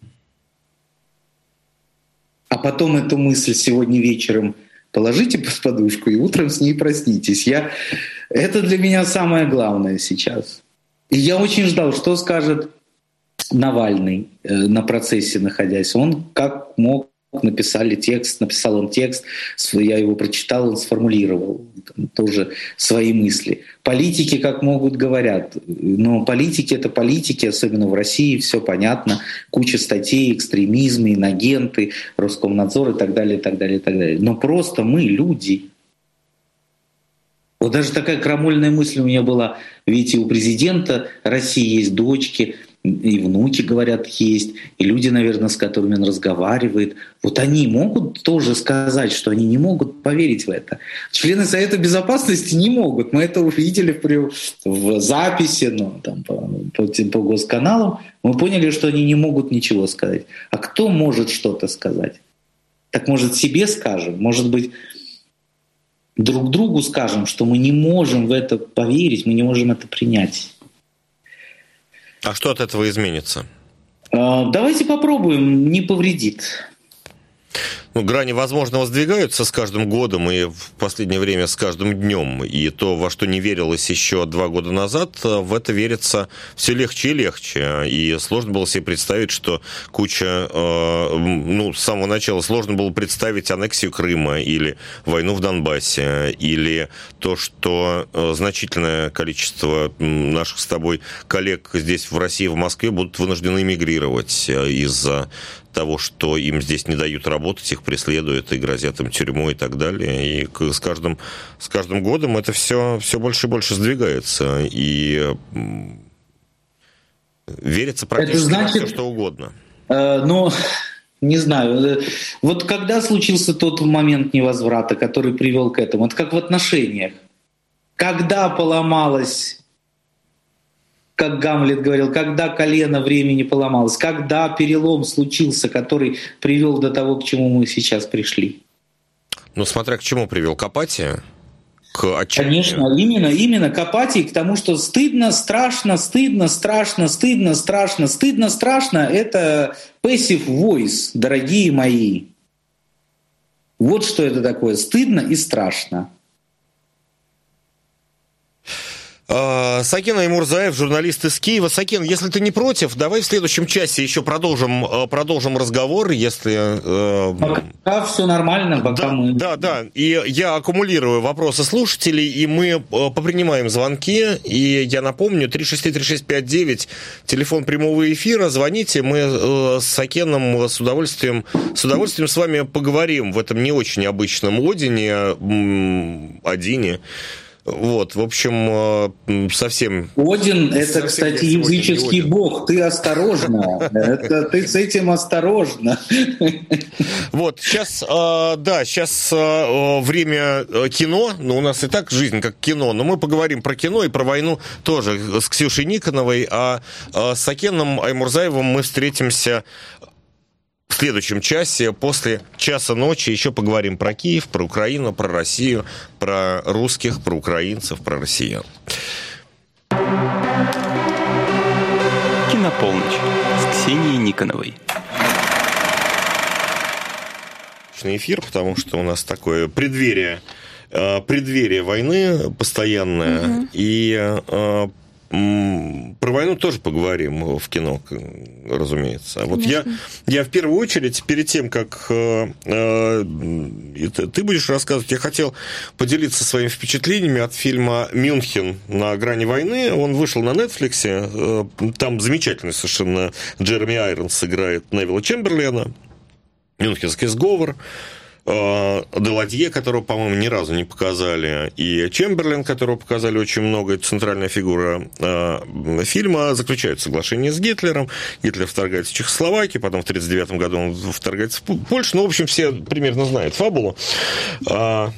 S2: А потом эту мысль сегодня вечером положите под подушку и утром с ней проснитесь. Я... Это для меня самое главное сейчас. И я очень ждал, что скажет Навальный э, на процессе находясь. Он как мог написали текст, написал он текст, я его прочитал, он сформулировал там, тоже свои мысли. Политики как могут говорят, но политики — это политики, особенно в России, все понятно, куча статей, экстремизм, инагенты, Роскомнадзор и так далее, и так далее, и так далее. Но просто мы люди. Вот даже такая крамольная мысль у меня была, видите, у президента России есть дочки, и внуки, говорят, есть, и люди, наверное, с которыми он разговаривает. Вот они могут тоже сказать, что они не могут поверить в это. Члены Совета Безопасности не могут. Мы это увидели в, в записи, ну, там, по, по, по госканалам. Мы поняли, что они не могут ничего сказать. А кто может что-то сказать? Так, может, себе скажем? Может быть, друг другу скажем, что мы не можем в это поверить, мы не можем это принять.
S1: А что от этого изменится?
S2: Давайте попробуем, не повредит.
S1: Ну, грани возможного сдвигаются с каждым годом и в последнее время с каждым днем. И то, во что не верилось еще два года назад, в это верится все легче и легче. И сложно было себе представить, что куча... Ну, с самого начала сложно было представить аннексию Крыма или войну в Донбассе, или то, что значительное количество наших с тобой коллег здесь в России, в Москве будут вынуждены эмигрировать из-за того, что им здесь не дают работать, их преследуют и грозят им тюрьмой и так далее. И с каждым, с каждым годом это все, все больше и больше сдвигается. И верится практически значит, во все, что угодно.
S2: Э, ну, не знаю. Вот когда случился тот момент невозврата, который привел к этому? Это как в отношениях. Когда поломалась... Как Гамлет говорил, когда колено времени поломалось, когда перелом случился, который привел до того, к чему мы сейчас пришли.
S1: Ну, смотря к чему привел, к апатии, к отчаянию.
S2: Конечно, именно, именно к апатии, к тому, что стыдно, страшно, стыдно, страшно, стыдно, страшно, стыдно, страшно. Это passive voice, дорогие мои. Вот что это такое, стыдно и страшно.
S1: Сакен Аймурзаев, журналист из Киева. Сакен, если ты не против, давай в следующем часе еще продолжим, продолжим разговор, если...
S2: Пока все нормально, пока
S1: да,
S2: мы...
S1: Да, да, и я аккумулирую вопросы слушателей, и мы попринимаем звонки, и я напомню, три шесть три шесть пять девять, телефон прямого эфира, звоните, мы с Сакеном с удовольствием, с удовольствием с вами поговорим в этом не очень обычном Одине, Одине. Вот, в общем, совсем...
S2: Один — это, кстати, языческий бог. Ты осторожно. Это, ты с этим осторожно.
S1: Вот, сейчас, да, сейчас время кино. Ну, у нас и так жизнь как кино. Но мы поговорим про кино и про войну тоже с Ксюшей Никоновой. А с Сакеном Аймурзаевым мы встретимся в следующем часе, после часа ночи, еще поговорим про Киев, про Украину, про Россию, про русских, про украинцев, про россиян.
S3: Кинополночь с Ксенией Никоновой.
S1: Эфир, потому что у нас такое преддверие, преддверие войны постоянное, угу. и про войну тоже поговорим в кино, разумеется. Вот я, я в первую очередь, перед тем, как э, э, ты будешь рассказывать, я хотел поделиться своими впечатлениями от фильма «Мюнхен. На грани войны». Он вышел на Netflix. Э, там замечательный совершенно Джереми Айронс играет Невилла Чемберлена. «Мюнхенский сговор». Деладье, которого, по-моему, ни разу не показали, и Чемберлен, которого показали очень много, это центральная фигура э, фильма, заключают соглашение с Гитлером. Гитлер вторгается в Чехословакию, потом в тысяча девятьсот тридцать девятом году он вторгается в Польшу. Ну, в общем, все примерно знают фабулу. А,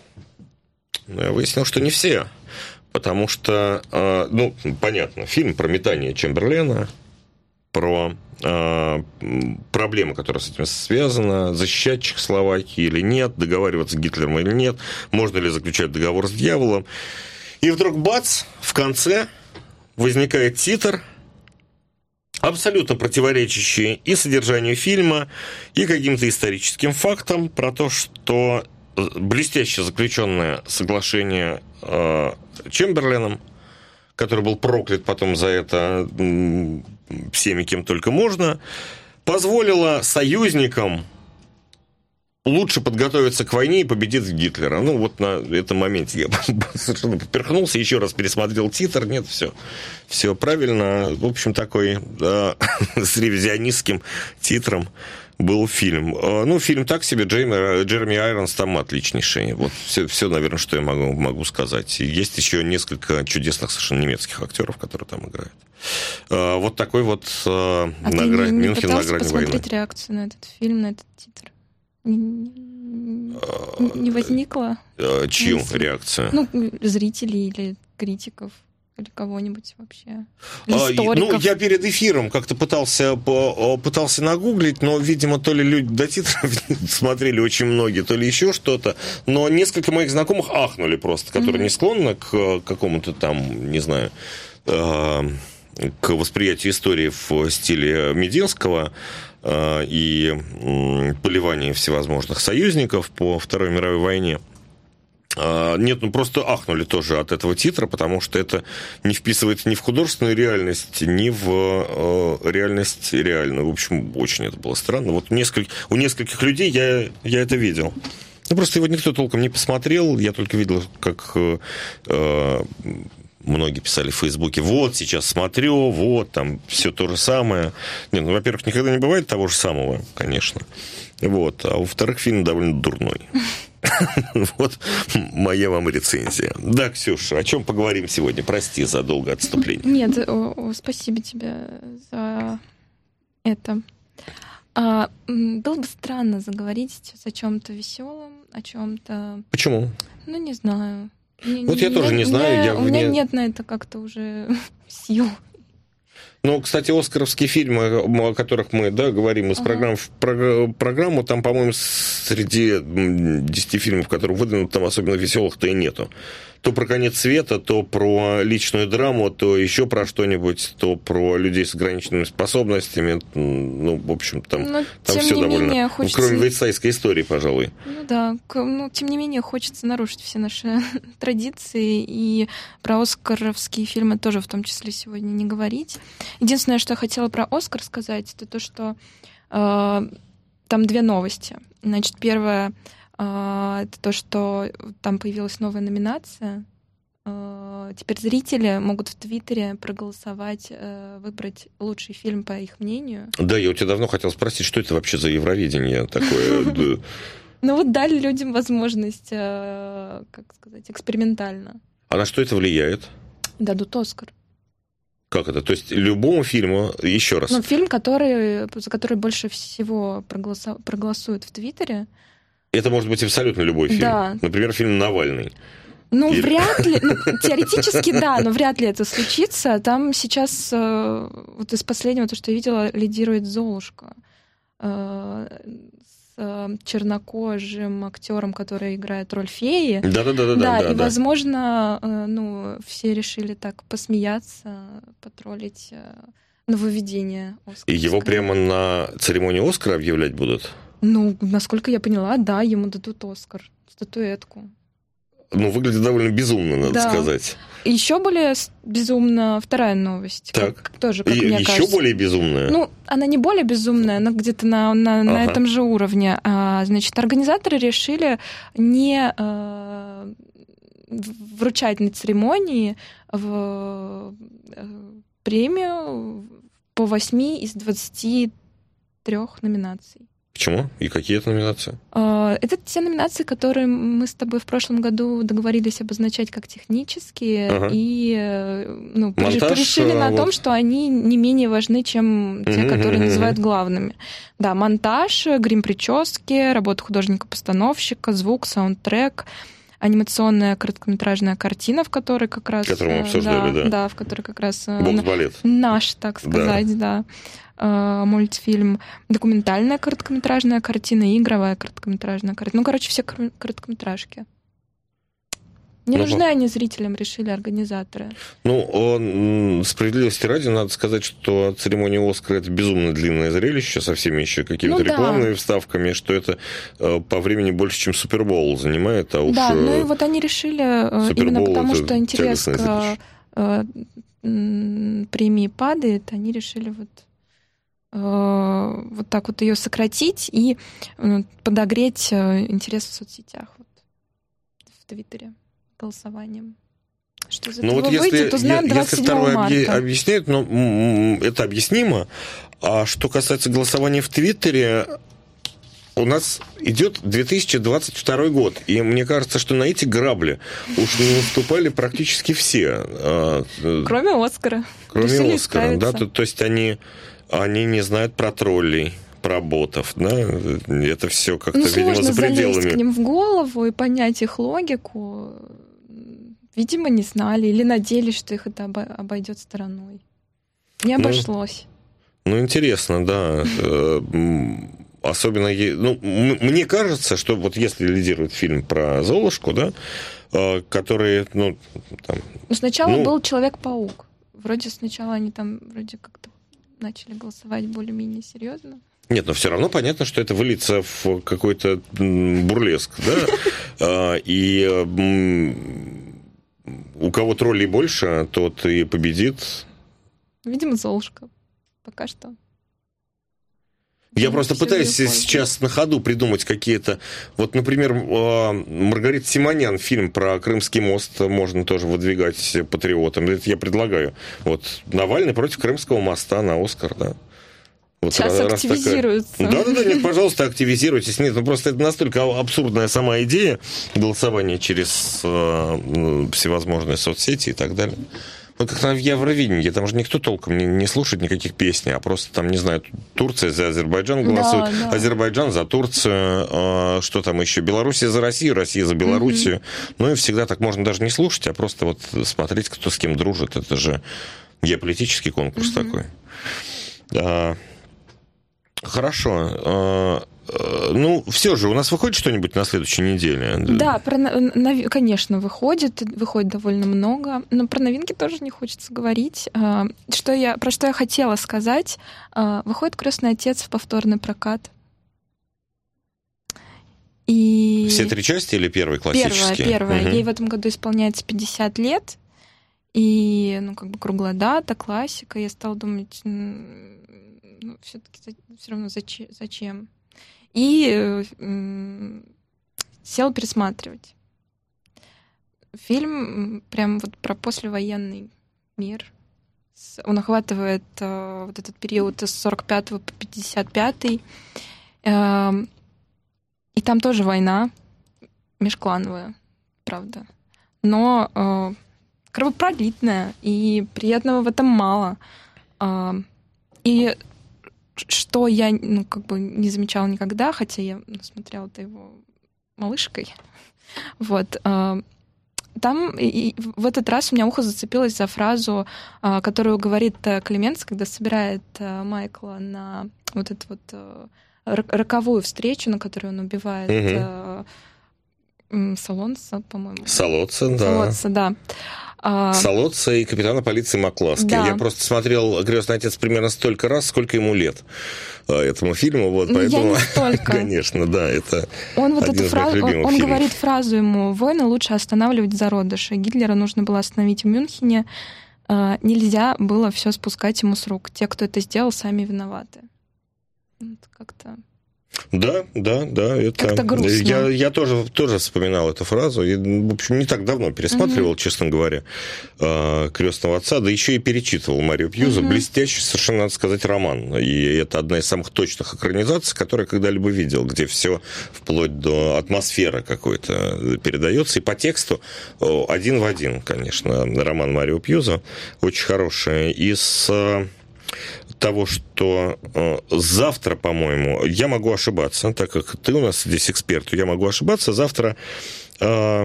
S1: я выяснил, что не все, потому что, э, ну, понятно, фильм про метание Чемберлена, про э, проблемы, которые с этим связаны, защищать Чехословакию или нет, договариваться с Гитлером или нет, можно ли заключать договор с дьяволом. И вдруг, бац, в конце возникает титр, абсолютно противоречащий и содержанию фильма, и каким-то историческим фактам про то, что блестяще заключенное соглашение э, Чемберленом, который был проклят потом за это всеми, кем только можно, позволило союзникам лучше подготовиться к войне и победить Гитлера. Ну, вот на этом моменте я совершенно поперхнулся, еще раз пересмотрел титр. Нет, все, все правильно. В общем, такой да, с ревизионистским титром был фильм. Ну, фильм так себе, Джейми, Джереми Айронс там отличнейший. Вот все, все, наверное, что я могу, могу сказать. Есть еще несколько чудесных совершенно немецких актеров, которые там играют. Вот такой вот
S4: а
S1: на грани,
S4: не, не
S1: Мюнхен на грани войны.
S4: Посмотреть реакцию на этот фильм, на этот титр? Не, не возникло?
S1: Чью реакцию?
S4: Ну, зрителей или критиков. Или кого-нибудь вообще?
S1: А, ну, я перед эфиром как-то пытался, пытался нагуглить, но, видимо, то ли люди до титров смотрели очень многие, то ли еще что-то. Но несколько моих знакомых ахнули просто, которые mm-hmm. не склонны к какому-то там, не знаю, к восприятию истории в стиле Мединского и поливанию всевозможных союзников по Второй мировой войне. Нет, ну просто ахнули тоже от этого титра, потому что это не вписывается ни в художественную реальность, ни в э, реальность реальную. В общем, очень это было странно. Вот несколько, у нескольких людей я, я это видел. Ну, просто его никто толком не посмотрел. Я только видел, как э, многие писали в Фейсбуке: вот, сейчас смотрю, вот, там все то же самое. Нет, ну, во-первых, никогда не бывает того же самого, конечно. Вот. А во-вторых, фильм довольно дурной. Вот моя вам рецензия. Да, Ксюша, о чем поговорим сегодня? Прости за долгое отступление.
S4: Нет, о, о, спасибо тебе за это. А, было бы странно заговорить сейчас о чем-то веселом, о чем-то.
S1: Почему?
S4: Ну, не знаю.
S1: Вот я тоже не знаю.
S4: У меня нет на это как-то уже сил.
S1: Но, кстати, оскаровские фильмы, о которых мы, да, говорим из ага. программ в про- программу, там, по-моему, среди десяти фильмов, которые выдвинуты, там особенно веселых-то и нету. То про конец света, то про личную драму, то еще про что-нибудь, то про людей с ограниченными способностями. Ну, в общем, там, там все довольно... Менее, хочется... Кроме «Версальской истории», пожалуй.
S4: Ну да, ну, тем не менее, хочется нарушить все наши традиции, и про оскаровские фильмы тоже в том числе сегодня не говорить. Единственное, что я хотела про «Оскар» сказать, это то, что э, там две новости. Значит, первая... Это то, что там появилась новая номинация. Теперь зрители могут в Твиттере проголосовать, выбрать лучший фильм по их мнению.
S1: Да, я у тебя давно хотел спросить, что это вообще за Евровидение такое?
S4: Ну вот дали людям возможность, как сказать, экспериментально.
S1: А на что это влияет?
S4: Дадут «Оскар».
S1: Как это? То есть любому фильму, еще раз?
S4: Ну, фильм, который, за который больше всего проголосуют в Твиттере.
S1: Это может быть абсолютно любой фильм.
S4: Да.
S1: Например, фильм «Навальный».
S4: Ну, Или... вряд ли. Ну, теоретически, да, но вряд ли это случится. Там сейчас, вот из последнего, то, что я видела, лидирует «Золушка» с чернокожим актером, который играет роль феи.
S1: Да-да-да.
S4: Да,
S1: да,
S4: и,
S1: да.
S4: возможно, ну, все решили так посмеяться, потроллить нововведение «Оскаровское».
S1: И его прямо на церемонии «Оскара» объявлять будут?
S4: Ну, насколько я поняла, да, ему дадут «Оскар», статуэтку.
S1: Ну, выглядит довольно безумно, надо
S4: да.
S1: сказать.
S4: Еще более безумна вторая новость.
S1: Так.
S4: Как, тоже, как
S1: и,
S4: мне
S1: еще
S4: кажется.
S1: Еще более безумная?
S4: Ну, она не более безумная, она где-то на, на, ага. на этом же уровне. А, значит, организаторы решили не а, вручать на церемонии в, а, премию по восьми из двадцати трёх номинаций.
S1: Почему? И какие это номинации?
S4: Это те номинации, которые мы с тобой в прошлом году договорились обозначать как технические, ага. и ну, Монтаж, порешили на вот. том, что они не менее важны, чем те, mm-hmm. которые называют главными. Да, монтаж, грим-прически, работа художника-постановщика, звук, саундтрек, анимационная короткометражная картина, в которой как раз...
S1: Которую мы обсуждали, да.
S4: Да, да в которой как раз...
S1: Бокс-балет.
S4: Наш, так сказать, да. да. Мультфильм, документальная короткометражная картина и игровая короткометражная картина. Ну, короче, все короткометражки. Не ну, нужны они зрителям, решили организаторы.
S1: Ну, о, справедливости ради, надо сказать, что церемония «Оскара» — это безумно длинное зрелище со всеми еще какими-то ну, рекламными да. вставками, что это по времени больше, чем Супербоул занимает. А уж
S4: да, ну и вот они решили, именно потому что интерес к премии падает, они решили вот вот так вот ее сократить и подогреть интерес в соцсетях, вот, в Твиттере, голосованием. Что из этого
S1: ну, вот
S4: выйдет,
S1: если,
S4: узнаем двадцать седьмого марта.
S1: Если второе объясняют, но это объяснимо. А что касается голосования в Твиттере, у нас идет две тысячи двадцать второй год, и мне кажется, что на эти грабли уж не наступали практически все.
S4: Кроме «Оскара».
S1: Кроме
S4: Решили
S1: «Оскара»,
S4: исправиться.
S1: да, то, то есть они... Они не знают про троллей, про ботов, да? Это все как-то,
S4: ну,
S1: видимо, за пределами.
S4: Залезть к ним в голову и понять их логику. Видимо, не знали или надеялись, что их это обойдет стороной. Не обошлось.
S1: Ну, ну интересно, да. Особенно, ну, мне кажется, что вот если лидирует фильм про Золушку, да, который, ну, там...
S4: Сначала
S1: ну...
S4: был Человек-паук. Вроде сначала они там вроде как-то начали голосовать более-менее серьезно.
S1: Нет, но все равно понятно, что это выльется в какой-то бурлеск, да? И у кого троллей больше, тот и победит.
S4: Видимо, Золушка. Пока что.
S1: Я просто пытаюсь сейчас на ходу придумать какие-то... Вот, например, Маргарита Симонян, фильм про Крымский мост можно тоже выдвигать патриотам. Это я предлагаю. Вот Навальный против Крымского моста на «Оскар», да. Вот
S4: сейчас раз, активизируются.
S1: Такая... Да-да-да, нет, пожалуйста, активизируйтесь. Нет, ну просто это настолько абсурдная сама идея голосования через э, всевозможные соцсети и так далее. Ну, как на Евровидении, там же никто толком не, не слушает никаких песней, а просто там, не знаю, Турция за Азербайджан голосует, да, да. Азербайджан за Турцию, э, что там еще, Белоруссия за Россию, Россия за Белоруссию. Mm-hmm. Ну и всегда так можно даже не слушать, а просто вот смотреть, кто с кем дружит. Это же, Геополитический конкурс mm-hmm. такой. А, хорошо. Ну, все же, у нас выходит что-нибудь на следующей неделе?
S4: Да, про, конечно, выходит, выходит довольно много, но про новинки тоже не хочется говорить. Что я, про что я хотела сказать, выходит «Крестный отец» в повторный прокат. И...
S1: Все три части или первый классический?
S4: Первая, первая.
S1: Угу.
S4: Ей в этом году исполняется пятьдесят лет, и, ну, как бы круглая дата, классика. Я стала думать, ну, все-таки все равно зачем? зачем? И э, сел пересматривать. Фильм прям вот про послевоенный мир. Он охватывает э, вот этот период с сорок пятого по пятьдесят пятый. Э, и там тоже война межклановая, правда. Но э, кровопролитная, и приятного в этом мало. Э, и что я, ну, как бы не замечала никогда, хотя я смотрела-то его малышкой. Вот. Там и в этот раз у меня ухо зацепилось за фразу, которую говорит Клеменс, когда собирает Майкла на вот эту вот роковую встречу, на которой он убивает угу. Солонца, по-моему.
S1: Солодца, да.
S4: Солодца, да.
S1: Солодца и капитана полиции Макласки. Да. Я просто смотрел «Крестный отец» примерно столько раз, сколько ему лет этому фильму. Вот, поэтому,
S4: я не столько.
S1: Конечно, да, это
S4: он вот
S1: один
S4: эту
S1: из моих
S4: фразу,
S1: любимых
S4: он, он
S1: фильмов.
S4: говорит фразу ему: «Войны лучше останавливать в зародыше. Гитлера нужно было остановить в Мюнхене. Нельзя было все спускать ему с рук. Те, кто это сделал, сами виноваты». Вот как-то...
S1: Да, да, да. Это...
S4: Как-то грустно.
S1: Я, я тоже, тоже вспоминал эту фразу. Я, в общем, не так давно пересматривал, mm-hmm. честно говоря, «Крестного отца», да еще и перечитывал Марио Пьюзо. Mm-hmm. Блестящий, совершенно, надо сказать, роман. И это одна из самых точных экранизаций, которые я когда-либо видел, где все вплоть до атмосферы какой-то передается. И по тексту один в один, конечно, роман Марио Пьюзо. Очень хороший. Из... того, что э, завтра, по-моему, я могу ошибаться, так как ты у нас здесь эксперт, я могу ошибаться, завтра э,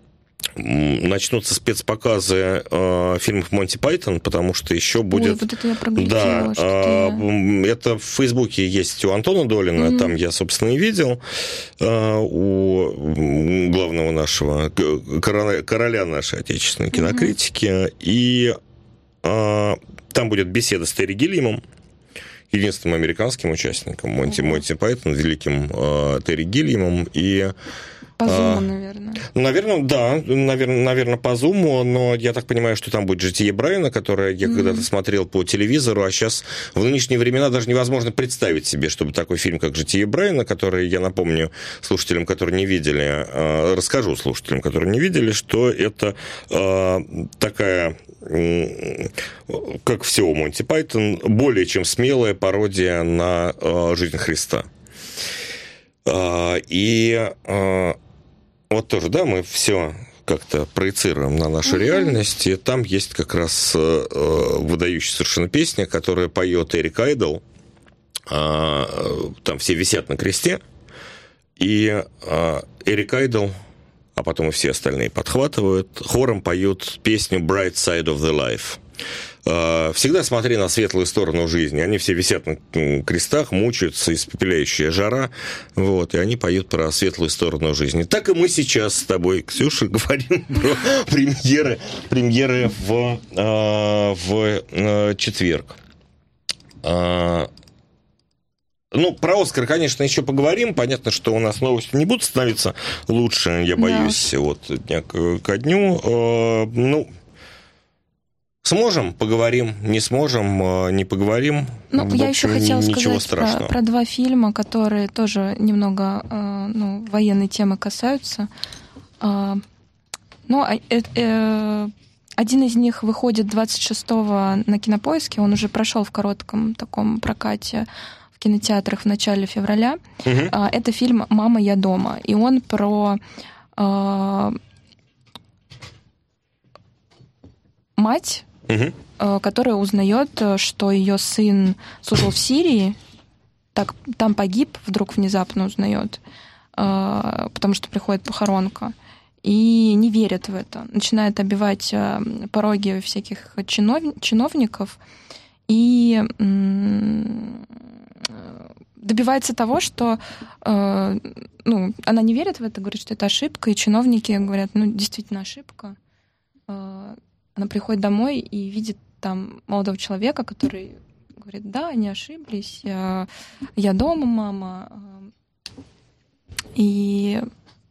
S1: начнутся спецпоказы э, фильмов Монти Пайтон, потому что еще будет...
S4: Ой, вот это я проглядела,
S1: да, э, это в Фейсбуке есть у Антона Долина, mm-hmm. там я, собственно, и видел, э, у главного нашего, короля, короля нашей отечественной кинокритики, mm-hmm. и э, там будет беседа с Терри Гиллиамом, единственным американским участником Монти, mm-hmm. Монти Пайтон, великим э, Терри Гиллиамом. И,
S4: по Зуму,
S1: э,
S4: наверное.
S1: Наверное, да, наверное, наверное, по Зуму, но я так понимаю, что там будет житие Брайана, которое я mm-hmm. когда-то смотрел по телевизору, а сейчас в нынешние времена даже невозможно представить себе, чтобы такой фильм, как «Житие Брайана», который, я напомню слушателям, которые не видели, э, расскажу слушателям, которые не видели, что это э, такая... как все у Монти Пайтон, более чем смелая пародия на э, жизнь Христа. Э, и э, вот тоже, да, мы все как-то проецируем на нашу mm-hmm. реальность, и там есть как раз э, выдающая совершенно песня, которая поет Эрик Айдл. Э, там все висят на кресте, и э, Эрик Айдл, а потом и все остальные подхватывают, хором поют песню «Bright Side of the Life». Всегда смотри на светлую сторону жизни. Они все висят на крестах, мучаются, испепеляющая жара, вот, и они поют про светлую сторону жизни. Так и мы сейчас с тобой, Ксюша, говорим про премьеры, премьеры в, в четверг. Ну, про «Оскар», конечно, еще поговорим. Понятно, что у нас новости не будут становиться лучше, я боюсь, да. от дня ко дню. Ну, сможем, поговорим, не сможем, не поговорим.
S4: Ну,
S1: в
S4: я
S1: общем,
S4: еще хотела
S1: ничего
S4: сказать про, про два фильма, которые тоже немного ну, военной темы касаются. Ну, один из них выходит двадцать шестого на Кинопоиске, он уже прошел в коротком таком прокате в кинотеатрах в начале февраля. Uh-huh. Это фильм «Мама, я дома». И он про э, мать, uh-huh. э, которая узнает, что ее сын служил в Сирии, так, там погиб, вдруг внезапно узнает, э, потому что приходит похоронка. и не верят в это. Начинает оббивать пороги всяких чинов... чиновников и добивается того, что ну, она не верит в это, говорит, что это ошибка, и чиновники говорят, ну, действительно ошибка. Она приходит домой и видит там молодого человека, который говорит, да, они ошиблись, я, я дома, мама. И...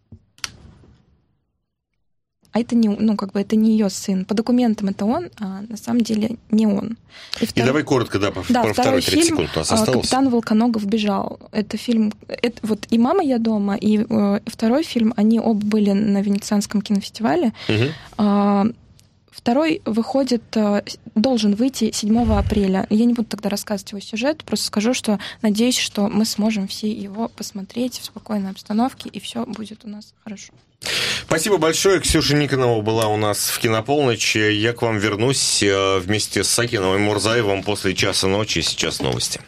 S4: А это не, ну, как бы это не ее сын. По документам это он, а на самом деле не он.
S1: И, втор... и давай коротко, да,
S4: да,
S1: про второй тридцать
S4: фильм,
S1: секунд у нас осталось.
S4: «Капитан Волконогов бежал». Это фильм... Это, вот и «Мама, я дома», и, и второй фильм, они оба были на Венецианском кинофестивале. Угу. Второй выходит, должен выйти седьмого апреля. Я не буду тогда рассказывать его сюжет, просто скажу, что надеюсь, что мы сможем все его посмотреть в спокойной обстановке, и все будет у нас хорошо.
S1: Спасибо большое. Ксюша Никонова была у нас в «Кинополночи». Я к вам вернусь вместе с Сакином и Мурзаевым после часа ночи. Сейчас новости.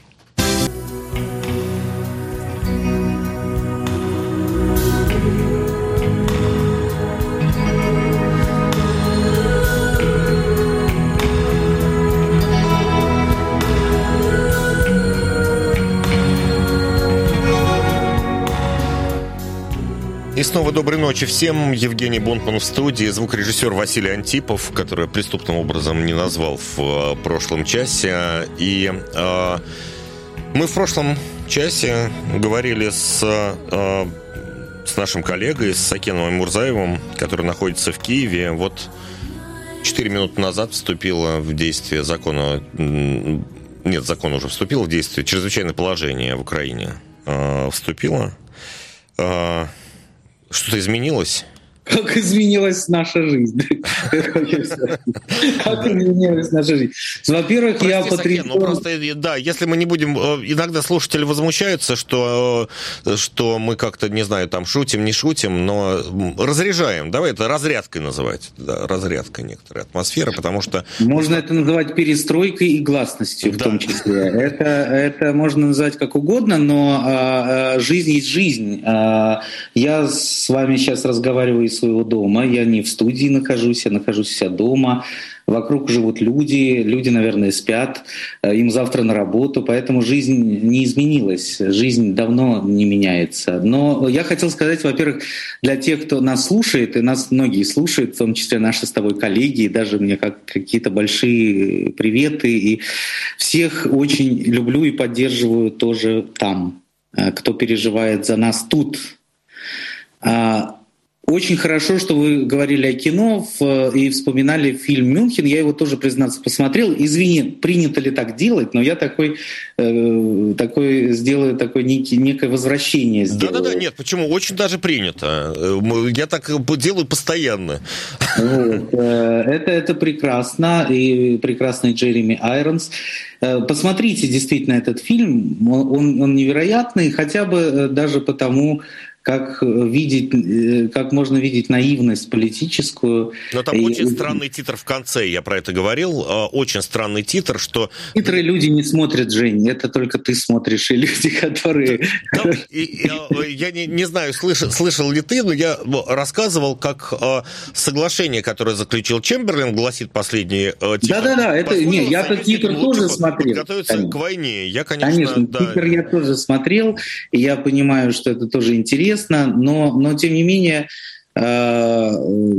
S1: И снова доброй ночи всем. Евгений Бунтман в студии, звукорежиссер Василий Антипов, который преступным образом не назвал в прошлом часе. И э, мы в прошлом часе говорили с, э, с нашим коллегой, с Сакеном Мурзаевым, который находится в Киеве. Вот четыре минуты назад вступило в действие закона... Нет, закон уже вступил в действие. Чрезвычайное положение в Украине э, вступило. Э, Что-то изменилось?
S2: Как изменилась наша жизнь? Как изменилась наша жизнь? Во-первых, я потрясен...
S1: Ну, просто, да, если мы не будем... Иногда слушатели возмущаются, что, что мы как-то, не знаю, там шутим, не шутим, но разряжаем. Давай это разрядкой называть. Да, разрядкой некоторой атмосферы, потому что...
S2: Можно это называть перестройкой и гласностью в да. том числе. Это, это можно назвать как угодно, но а, жизнь есть жизнь. А, я с вами сейчас разговариваю из своего дома. Я не в студии нахожусь, я нахожусь у себя дома. Вокруг живут люди, люди, наверное, спят, им завтра на работу, поэтому жизнь не изменилась, жизнь давно не меняется. Но я хотел сказать, во-первых, для тех, кто нас слушает, и нас многие слушают, в том числе наши с тобой коллеги, и даже мне как какие-то большие приветы, и всех очень люблю и поддерживаю тоже там, кто переживает за нас тут. Очень хорошо, что вы говорили о кино и вспоминали фильм «Мюнхен». Я его тоже, признаться, посмотрел. Извини, принято ли так делать, но я такой, э, такой сделаю такое некий, некое возвращение.
S1: Да-да-да, нет, почему? Очень даже принято. Я так делаю постоянно.
S2: Вот. Это, это прекрасно. И прекрасный Джереми Айронс. Посмотрите действительно этот фильм. Он, он невероятный, хотя бы даже потому... Как, видеть, как можно видеть наивность политическую.
S1: Но там и... очень странный титр в конце, я про это говорил. Очень странный титр, что...
S2: Титры люди не смотрят, Жень, это только ты смотришь, и люди, которые...
S1: Да, и, я я не, не знаю, слышал, слышал ли ты, но я рассказывал, как соглашение, которое заключил Чемберлен, гласит последний титр.
S2: Да-да-да, это... не, я этот титр тоже смотрел.
S1: Готовиться к войне. Я, конечно,
S2: конечно
S1: да...
S2: титр я тоже смотрел, и я понимаю, что это тоже интересно. Но, но тем не менее, э,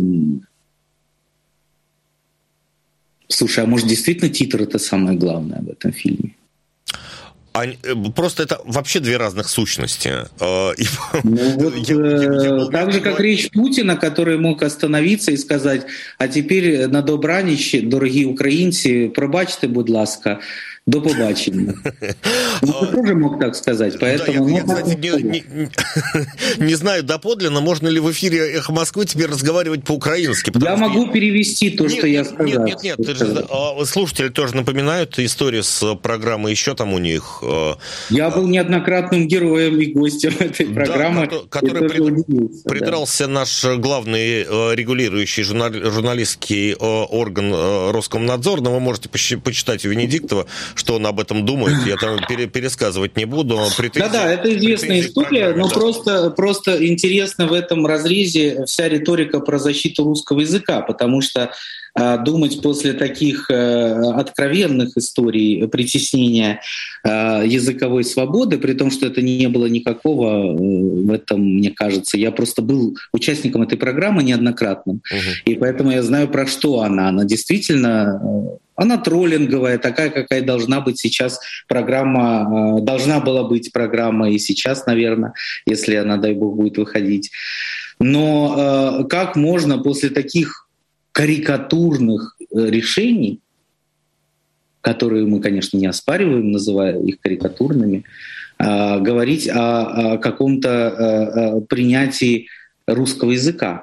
S2: слушай, а может действительно титр — это самое главное в этом фильме?
S1: Они, просто это вообще две разных сущности.
S2: Ну, вот, я, я, я, так же, как говорить... речь Путина, который мог остановиться и сказать: а теперь на добраніч, дорогі українці, пробачте, будь ласка, до побачення. Ну, ты тоже мог так сказать, поэтому...
S1: Да, я, я, кстати, не, не, не знаю доподлинно, можно ли в эфире «Эхо Москвы» теперь разговаривать по-украински.
S2: Я могу я... перевести то,
S1: нет,
S2: что я сказал.
S1: Нет, нет, нет, ты же, слушатели тоже напоминают историю с программы «Еще там у них».
S2: Я был неоднократным героем и гостем этой программы.
S1: Да, который прид... придрался да. наш главный регулирующий журнал... журналистский орган Роскомнадзор, но вы можете почитать у Венедиктова что он об этом думает, я там пересказывать не буду.
S2: Да-да, это известная история, но да. просто, просто интересно в этом разрезе вся риторика про защиту русского языка, потому что думать после таких откровенных историй притеснения языковой свободы, при том, что это не было никакого в этом, мне кажется. Я просто был участником этой программы неоднократным, угу. и поэтому я знаю, про что она. Она действительно... Она троллинговая, такая, какая должна быть сейчас программа, должна была быть программа и сейчас, наверное, если она, дай бог, будет выходить. Но как можно после таких карикатурных решений, которые мы, конечно, не оспариваем, называя их карикатурными, говорить о, о каком-то принятии русского языка?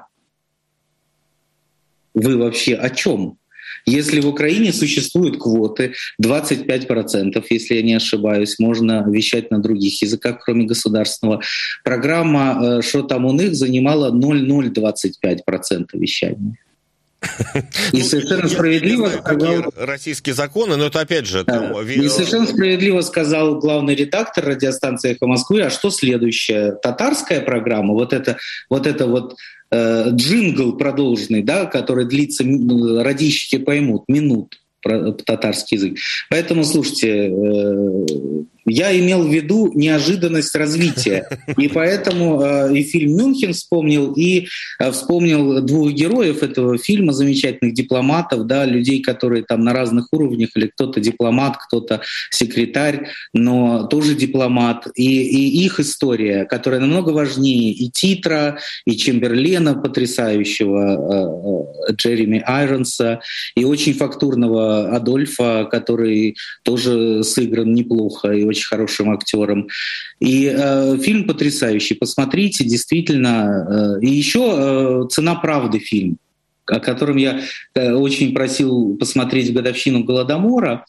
S2: Вы вообще о чем? Если в Украине существуют квоты, двадцать пять процентов, если я не ошибаюсь, можно вещать на других языках, кроме государственного. Программа «Что там у них» занимала ноль целых ноль двадцать пять процентов вещания. И совершенно ну, справедливо я, я знаю, сказал...
S1: российские законы, но это опять же... Там...
S2: Да. И совершенно справедливо сказал главный редактор радиостанции «Эхо Москвы», а что следующее? Татарская программа, вот это вот, это вот э, джингл продолженный, да, который длится, радищики поймут, минут, про татарский язык. Поэтому, слушайте, э, я имел в виду неожиданность развития. И поэтому э, и фильм «Мюнхен» вспомнил, и э, вспомнил двух героев этого фильма, замечательных дипломатов, да, людей, которые там на разных уровнях, или кто-то дипломат, кто-то секретарь, но тоже дипломат. И, и их история, которая намного важнее и Титра, и Чемберлена, потрясающего э, Джереми Айронса, и очень фактурного Адольфа, который тоже сыгран неплохо и очень хорошим актером. И э, фильм потрясающий. Посмотрите, действительно. Э, и еще э, «Цена правды» фильм, о котором я э, очень просил посмотреть в годовщину Голодомора.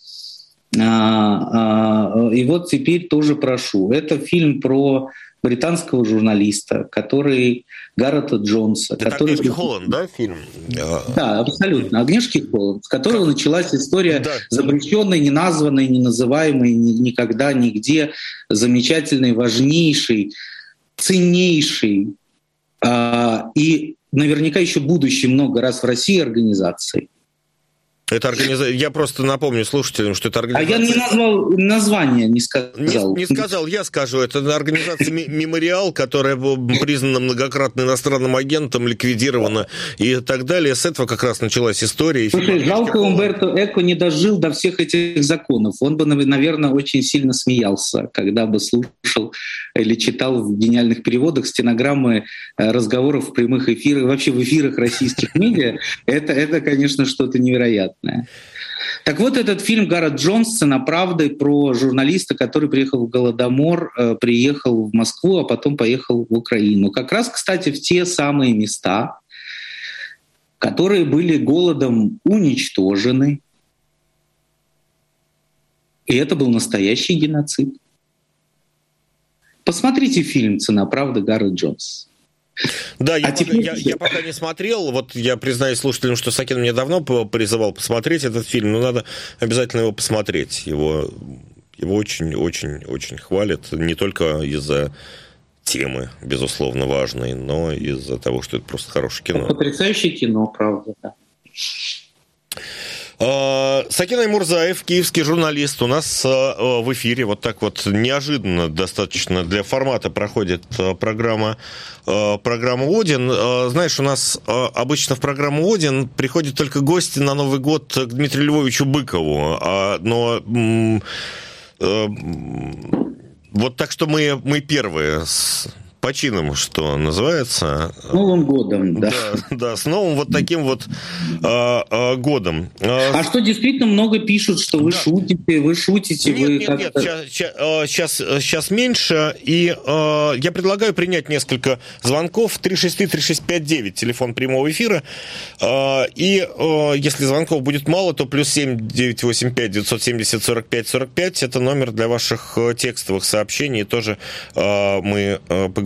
S2: А, а, и вот теперь тоже прошу. Это фильм про британского журналиста, который Гаррета Джонса.
S1: Это
S2: который...
S1: Агнешки Холланд, да, фильм?
S2: Да, абсолютно. Агнешки Холланд, с которого как? началась история да. запрещенной, неназванной, неназываемой никогда, нигде, замечательной, важнейшей, ценнейшей а, и наверняка еще будущей много раз в России организации.
S1: Это организация. Я просто напомню слушателям, что это организация...
S2: А я не назвал название, не сказал.
S1: Не, не сказал, я скажу. Это организация «Мемориал», которая признана многократно иностранным агентом, ликвидирована и так далее. С этого как раз началась история.
S2: Слушай, жалко, Умберто Эко не дожил до всех этих законов. Он бы, наверное, очень сильно смеялся, когда бы слушал или читал в гениальных переводах стенограммы разговоров в прямых эфирах, вообще в эфирах российских медиа. Это, это, конечно, что-то невероятное. Так вот, этот фильм Гаррет Джонс «Цена правды» про журналиста, который приехал в Голодомор, приехал в Москву, а потом поехал в Украину. Как раз, кстати, в те самые места, которые были голодом уничтожены. И это был настоящий геноцид. Посмотрите фильм «Цена правды» Гаррет Джонс.
S1: Да, я,
S2: а
S1: пока,
S2: теперь...
S1: я, я пока не смотрел. Вот я признаюсь слушателям, что Сакин меня давно призывал посмотреть этот фильм, но надо обязательно его посмотреть. Его, его очень, очень, очень хвалят. Не только из-за темы, безусловно, важной, но из-за того, что это просто хорошее кино.
S2: Потрясающее кино, правда, да.
S1: Сакин Аймурзаев, киевский журналист, у нас в эфире. Вот так вот неожиданно достаточно для формата проходит программа, программа «Один». Знаешь, у нас обычно в программу «Один» приходят только гости на Новый год к Дмитрию Львовичу Быкову. Но вот так что мы, мы первые с почином, что называется.
S2: С Новым годом, да.
S1: Да, да, с новым вот таким вот а, а, годом.
S2: А что, действительно много пишут, что вы да. шутите, вы шутите,
S1: нет,
S2: вы
S1: нет, нет, сейчас, сейчас, сейчас меньше, и а, я предлагаю принять несколько звонков. три шесть три три шесть пять девять, телефон прямого эфира, а, и а, если звонков будет мало, то плюс семь девятьсот восемьдесят пять девятьсот семьдесят сорок пять сорок пять, это номер для ваших текстовых сообщений, тоже а, мы а, поговорим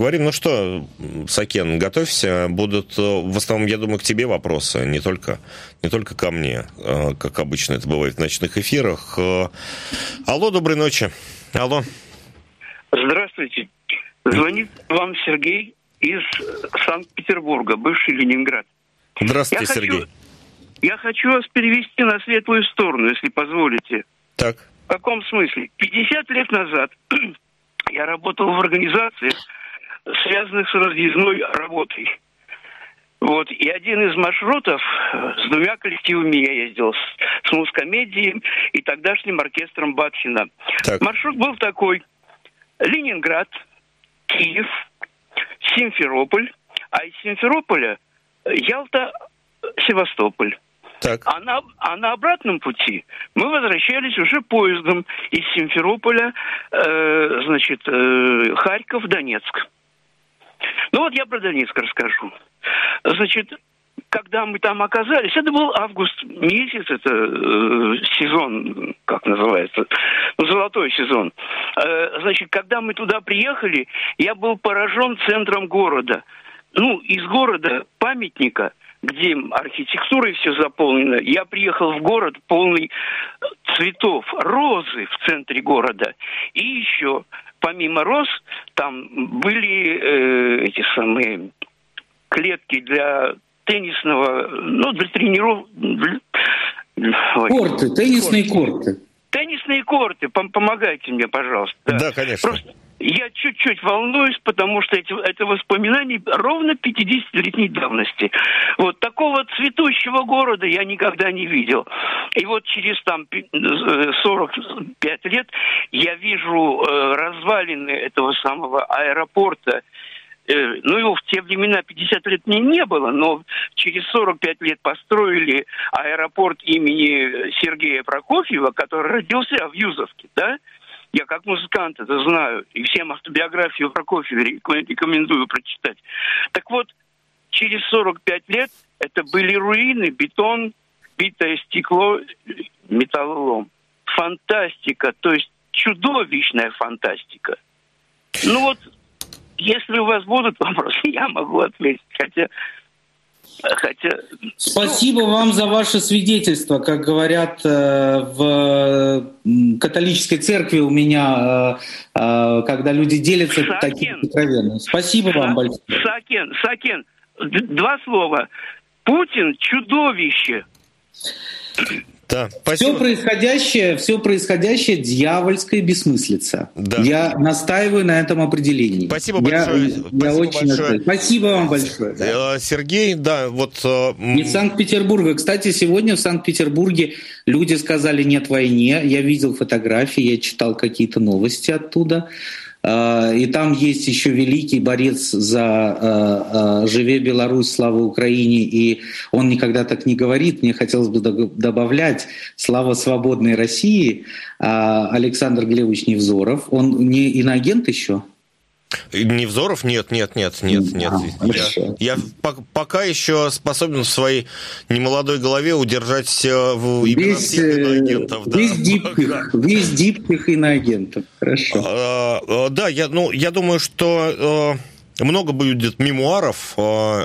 S1: поговорим. Ну что, Сакен, готовься. Будут, в основном, я думаю, к тебе вопросы, не только, не только ко мне, как обычно это бывает в ночных эфирах. Алло, доброй ночи. Алло.
S5: Здравствуйте. Звонит вам Сергей из Санкт-Петербурга, бывший Ленинград.
S1: Здравствуйте,
S5: я
S1: Сергей.
S5: Хочу, я хочу вас перевести на светлую сторону, если позволите.
S1: Так.
S5: В каком смысле? пятьдесят лет назад я работал в организациях, связанных с разъездной работой. Вот. И один из маршрутов с двумя коллективами я ездил, с, с Мускомедией и тогдашним оркестром Батхина. Так. Маршрут был такой: Ленинград, Киев, Симферополь, а из Симферополя Ялта, Севастополь. Так. А, на, а на обратном пути мы возвращались уже поездом из Симферополя, э, значит, э, Харьков, Донецк. Ну вот я про Донецк расскажу. Значит, когда мы там оказались, это был август месяц, это э, сезон, как называется, ну, золотой сезон. Э, значит, когда мы туда приехали, я был поражен центром города. Ну, из города памятника, где архитектурой все заполнено, я приехал в город полный цветов, розы в центре города. И еще, помимо роз, там были э, эти самые клетки для теннисного, ну, для тренировок.
S2: Корты, теннисные корты.
S5: Теннисные корты, помогайте мне, пожалуйста.
S1: Да, да, конечно.
S5: Просто я чуть-чуть волнуюсь, потому что эти, это воспоминания ровно пятидесятилетней давности. Вот такого цветущего города я никогда не видел. И вот через там сорок пять лет я вижу э, развалины этого самого аэропорта. Э, ну, его в те времена пятьдесят лет не, не было, но через сорок пять лет построили аэропорт имени Сергея Прокофьева, который родился в Юзовке, да? Я как музыкант это знаю, и всем автобиографию Прокофьева рекомендую прочитать. Так вот, через сорок пять лет это были руины, бетон, битое стекло, металлолом. Фантастика, то есть чудовищная фантастика. Ну вот, если у вас будут вопросы, я могу ответить, хотя... Хотя,
S2: Спасибо ну, вам за ваше свидетельство. Как говорят э, в католической церкви у меня, э, э, когда люди делятся
S5: Сакен,
S2: таким откровенным. Спасибо
S5: Са-
S2: вам большое.
S5: Сакен, Сакен, два слова. Путин чудовище.
S1: Да,
S2: все происходящее, все происходящее дьявольская бессмыслица. Да. Я настаиваю на этом определении.
S1: Спасибо большое.
S2: Я,
S1: Спасибо,
S2: я очень
S1: большое.
S2: Спасибо вам большое. Да.
S1: Сергей, да, вот...
S2: Из Санкт-Петербурга. Кстати, сегодня в Санкт-Петербурге люди сказали «нет войне». Я видел фотографии, я читал какие-то новости оттуда. И там есть еще великий борец за «Живе Беларусь, слава Украине», и он никогда так не говорит. Мне хотелось бы добавлять «Слава свободной России», Александр Глебович Невзоров. Он не иноагент еще?
S1: Невзоров? Нет, нет, нет, нет, нет. А, я, я пока еще способен в своей немолодой голове удержать именно всех иноагентов.
S2: Весь да. дипных, весь дипных иноагентов. Хорошо.
S1: А, да, я, ну, я думаю, что много будет мемуаров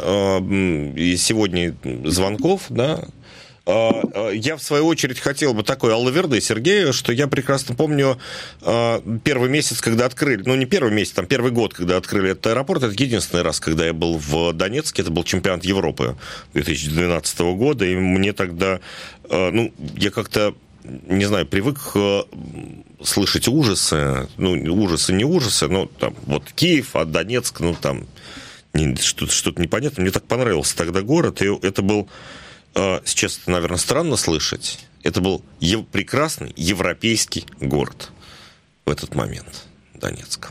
S1: и сегодня звонков, да. Я, в свою очередь, хотел бы такой аллаверды Сергею, что я прекрасно помню первый месяц, когда открыли, ну, не первый месяц, там, первый год, когда открыли этот аэропорт, это единственный раз, когда я был в Донецке, это был чемпионат Европы две тысячи двенадцатого года, и мне тогда, ну, я как-то, не знаю, привык слышать ужасы, ну, ужасы, не ужасы, но там, вот Киев, а Донецк, ну, там, что-то, что-то непонятно, мне так понравился тогда город, и это был... Сейчас это, наверное, странно слышать. Это был ев- прекрасный европейский город в этот момент, Донецк.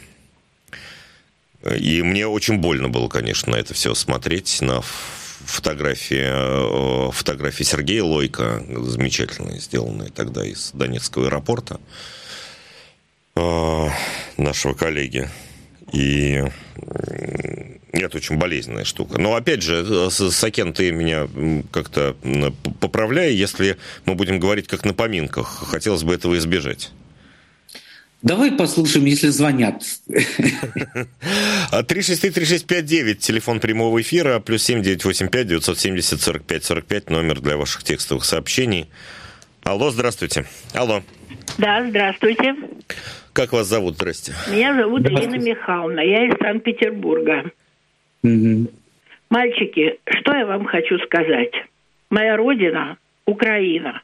S1: И мне очень больно было, конечно, на это все смотреть, на фотографии, фотографии Сергея Лойко, замечательные, сделанные тогда из Донецкого аэропорта, нашего коллеги. И это очень болезненная штука. Но, опять же, Сакен, ты меня как-то поправляй, если мы будем говорить как на поминках. Хотелось бы этого избежать.
S2: Давай послушаем, если звонят.
S1: три шесть три три шесть пять девять, телефон прямого эфира, плюс семь девятьсот восемьдесят пять девятьсот семьдесят сорок пять сорок пять, номер для ваших текстовых сообщений. Алло, здравствуйте. Алло.
S6: Да, здравствуйте.
S1: Как вас зовут? Здрасте.
S6: Меня зовут Ирина Михайловна, я из Санкт-Петербурга.
S2: Мгм.
S6: Мальчики, что я вам хочу сказать? Моя родина – Украина.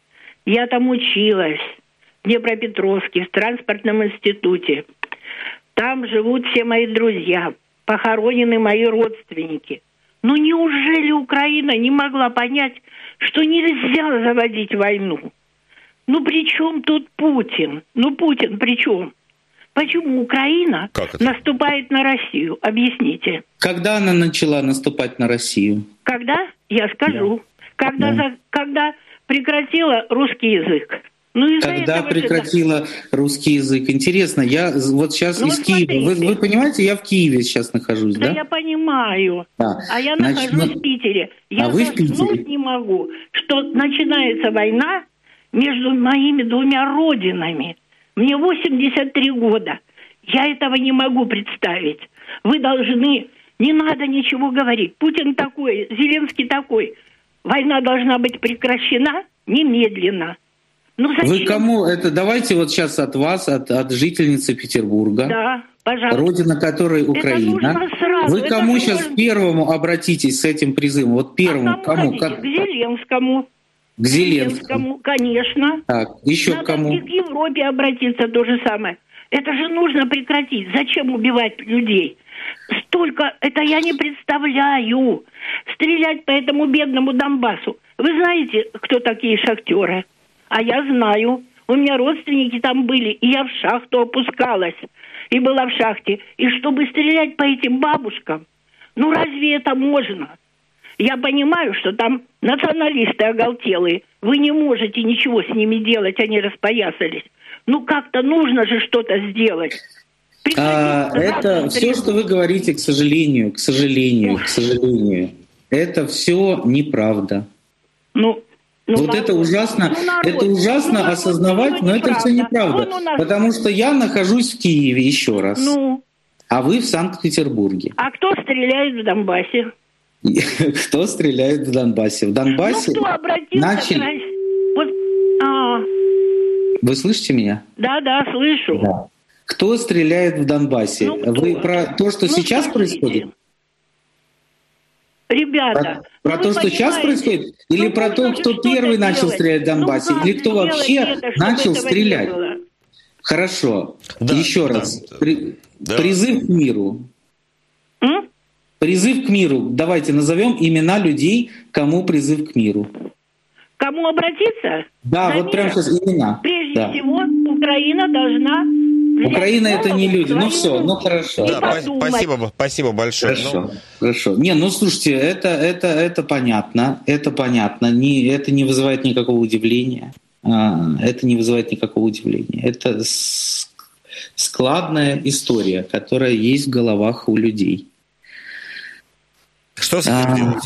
S6: Я там училась, в Днепропетровске, в транспортном институте. Там живут все мои друзья, похоронены мои родственники. Ну неужели Украина не могла понять, что нельзя заводить войну? Ну при чем тут Путин? Ну Путин при чем? Почему Украина наступает на Россию? Объясните.
S2: Когда она начала наступать на Россию?
S6: Когда? Я скажу. Да. Когда,
S2: Да.
S6: За, когда прекратила русский язык. Ну,
S2: Когда прекратила же... русский язык. Интересно, я вот сейчас ну, из Киева. Вы, вы понимаете, я в Киеве сейчас нахожусь, да?
S6: Да, я понимаю. Да. А я Значит, нахожусь ну... в Питере. Я
S2: а вы в Питере?
S6: не могу, что начинается война между моими двумя родинами. Мне восемьдесят три года. Я этого не могу представить. Вы должны... Не надо ничего говорить. Путин такой, Зеленский такой. Война должна быть прекращена немедленно. Ну,
S2: Вы кому это? Давайте вот сейчас от вас, от, от жительницы Петербурга.
S6: Да, пожалуйста.
S2: Родина которой Украина. Вы это кому сейчас можно... первому обратитесь с этим призывом? Вот первому
S6: а
S2: кому?
S6: Как... К Зеленскому.
S2: К Зеленскому,
S6: конечно.
S2: Так, еще
S6: Надо
S2: к кому?
S6: И к Европе обратиться то же самое. Это же нужно прекратить. Зачем убивать людей? Столько, это я не представляю. Стрелять по этому бедному Донбассу. Вы знаете, кто такие шахтеры? А я знаю. У меня родственники там были, и я в шахту опускалась. И была в шахте. И чтобы стрелять по этим бабушкам, ну разве это можно? Я понимаю, что там националисты оголтелые. Вы не можете ничего с ними делать, они распоясались. Ну как-то нужно же что-то сделать.
S2: А, это все, что вы говорите, к сожалению, к сожалению, к сожалению, это все неправда.
S6: Ну, ну
S2: вот
S6: народ,
S2: это ужасно,
S6: ну, народ,
S2: это ужасно
S6: ну,
S2: осознавать, но это все неправда, ну, ну, потому что я нахожусь в Киеве еще раз, ну, а вы в Санкт-Петербурге.
S6: А кто стреляет в Донбассе?
S2: Кто стреляет в Донбассе? В Донбассе
S6: ну, кто
S2: начали.
S6: Вот, а...
S2: Вы слышите меня?
S6: Да, да, слышу. Да.
S2: Кто стреляет в Донбассе? Ну, Вы про то, что ну, сейчас скажите. Происходит?
S6: Ребята,
S2: про, про то, что сейчас происходит, или ну, про то, кто первый начал делать? Стрелять в Донбассе, ну, или кто вообще это, начал стрелять? Хорошо. Да, Еще да, раз. Да, При, да. Призыв к миру.
S6: М?
S2: Призыв к миру. Давайте назовем имена людей, кому призыв к миру.
S6: Кому обратиться?
S2: Да, На вот мир. Прямо сейчас имена.
S6: Прежде
S2: да.
S6: всего, Украина должна...
S2: Украина это не люди. Ну все, ну хорошо.
S1: Да, спасибо, спасибо большое.
S2: Хорошо, ну... хорошо. Не, ну слушайте, это, это, это понятно, это понятно. Не, это не вызывает никакого удивления. Это не вызывает никакого удивления. Это складная история, которая есть в головах у людей.
S1: Что с этим а... делать?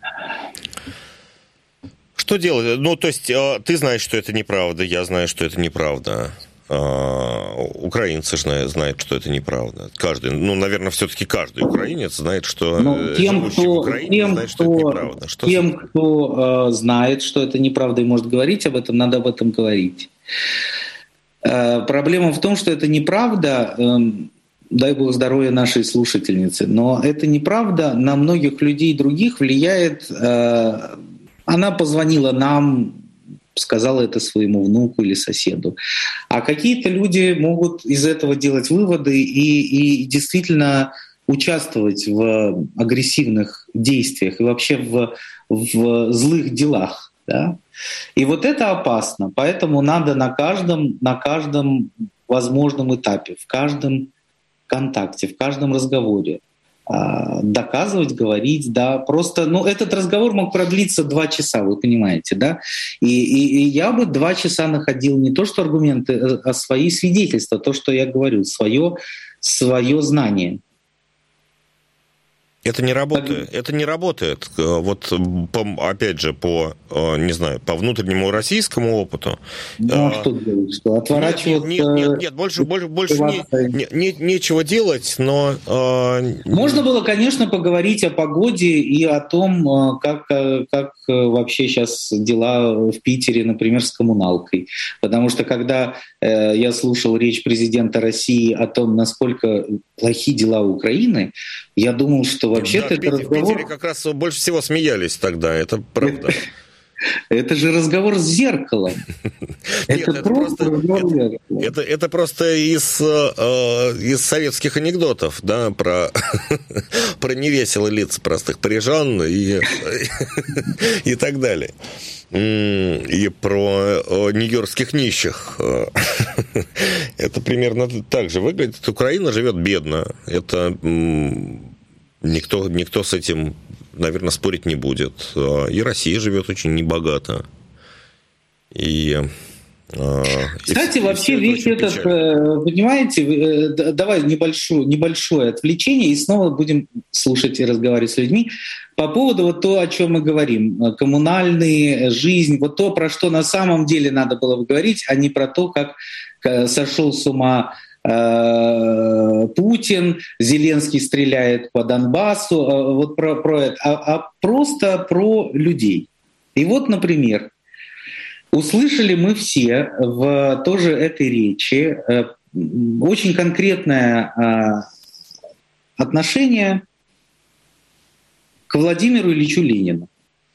S1: Что делать? Ну, то есть, ты знаешь, что это неправда, я знаю, что это неправда. Украинцы знают, что это неправда. Каждый, ну, наверное, все-таки каждый украинец знает, что
S2: ну, тем,
S1: живущий
S2: кто,
S1: в Украине
S2: тем,
S1: знает, что
S2: кто,
S1: это неправда. Что
S2: тем, за... кто э, знает, что это неправда и может говорить об этом, надо об этом говорить. Э, проблема в том, что это неправда, э, дай бог здоровья нашей слушательнице, но эта неправда на многих людей других влияет. Э, она позвонила нам, сказала это своему внуку или соседу. А какие-то люди могут из этого делать выводы и, и действительно участвовать в агрессивных действиях и вообще в, в злых делах. Да? И вот это опасно. Поэтому надо на каждом, на каждом возможном этапе, в каждом контакте, в каждом разговоре доказывать, говорить, да, просто, ну, этот разговор мог продлиться два часа, вы понимаете, да, и, и, и я бы два часа находил не то, что аргументы, а свои свидетельства, то, что я говорю, свое, свое знание.
S1: Это не работает. Это не работает. Вот, по, опять же, по, не знаю, по внутреннему российскому опыту.
S2: Ну, а что делать? Что, отворачиваться?
S1: Нет, нет, нет, нет больше, больше, больше не, не, не, нечего делать, но...
S2: Можно было, конечно, поговорить о погоде и о том, как, как вообще сейчас дела в Питере, например, с коммуналкой. Потому что, когда я слушал речь президента России о том, насколько плохие дела у Украины, я думал, что вообще-то
S1: да,
S2: это
S1: Питер,
S2: разговор...
S1: В Питере как раз больше всего смеялись тогда, это правда.
S2: Это же разговор с зеркалом.
S1: Нет, это просто это, это, это просто из, э, из советских анекдотов, да, про, про невеселые лица простых парижан и, и так далее. И про нью-йоркских нищих. Это примерно так же выглядит. Украина живет бедно. Это никто, никто с этим, наверное, спорить не будет. И Россия живет очень небогато. И...
S2: Кстати, и вообще весь этот, печально. Понимаете, давай небольшое, небольшое отвлечение, и снова будем слушать и разговаривать с людьми по поводу вот то, о чем мы говорим, коммунальная жизнь, вот то, про что на самом деле надо было говорить, а не про то, как сошел с ума Путин, Зеленский стреляет по Донбассу, вот про, про это, а, а просто про людей. И вот, например, услышали мы все в тоже этой речи очень конкретное отношение к Владимиру Ильичу Ленину.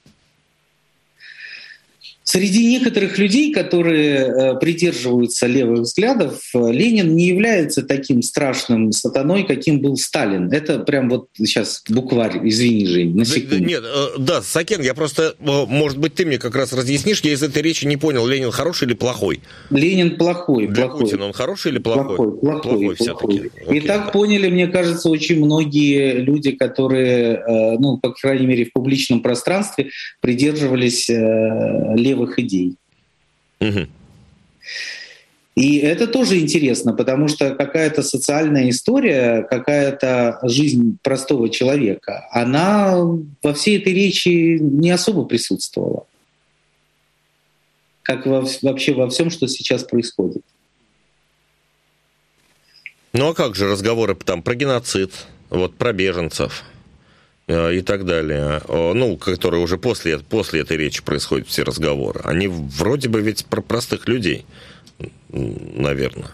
S2: Среди некоторых людей, которые придерживаются левых взглядов, Ленин не является таким страшным сатаной, каким был Сталин. Это прям вот сейчас букварь, извини, Жень, на секунду.
S1: Нет, да, Сакен, я просто, может быть, ты мне как раз разъяснишь, я из этой речи не понял, Ленин хороший или плохой?
S2: Ленин плохой.
S1: Для
S2: плохой.
S1: Путина он хороший или плохой?
S2: Плохой, плохой,
S1: плохой,
S2: плохой.
S1: все-таки.
S2: И так поняли, мне кажется, очень многие люди, которые, ну, по крайней мере, в публичном пространстве придерживались левых идей.
S1: Угу.
S2: И это тоже интересно, потому что какая-то социальная история, какая-то жизнь простого человека, она во всей этой речи не особо присутствовала. Как во, вообще во всем, что сейчас происходит.
S1: Ну а как же разговоры там про геноцид, вот про беженцев и так далее, ну, которые уже после, после этой речи происходят все разговоры, они вроде бы ведь про простых людей, наверное.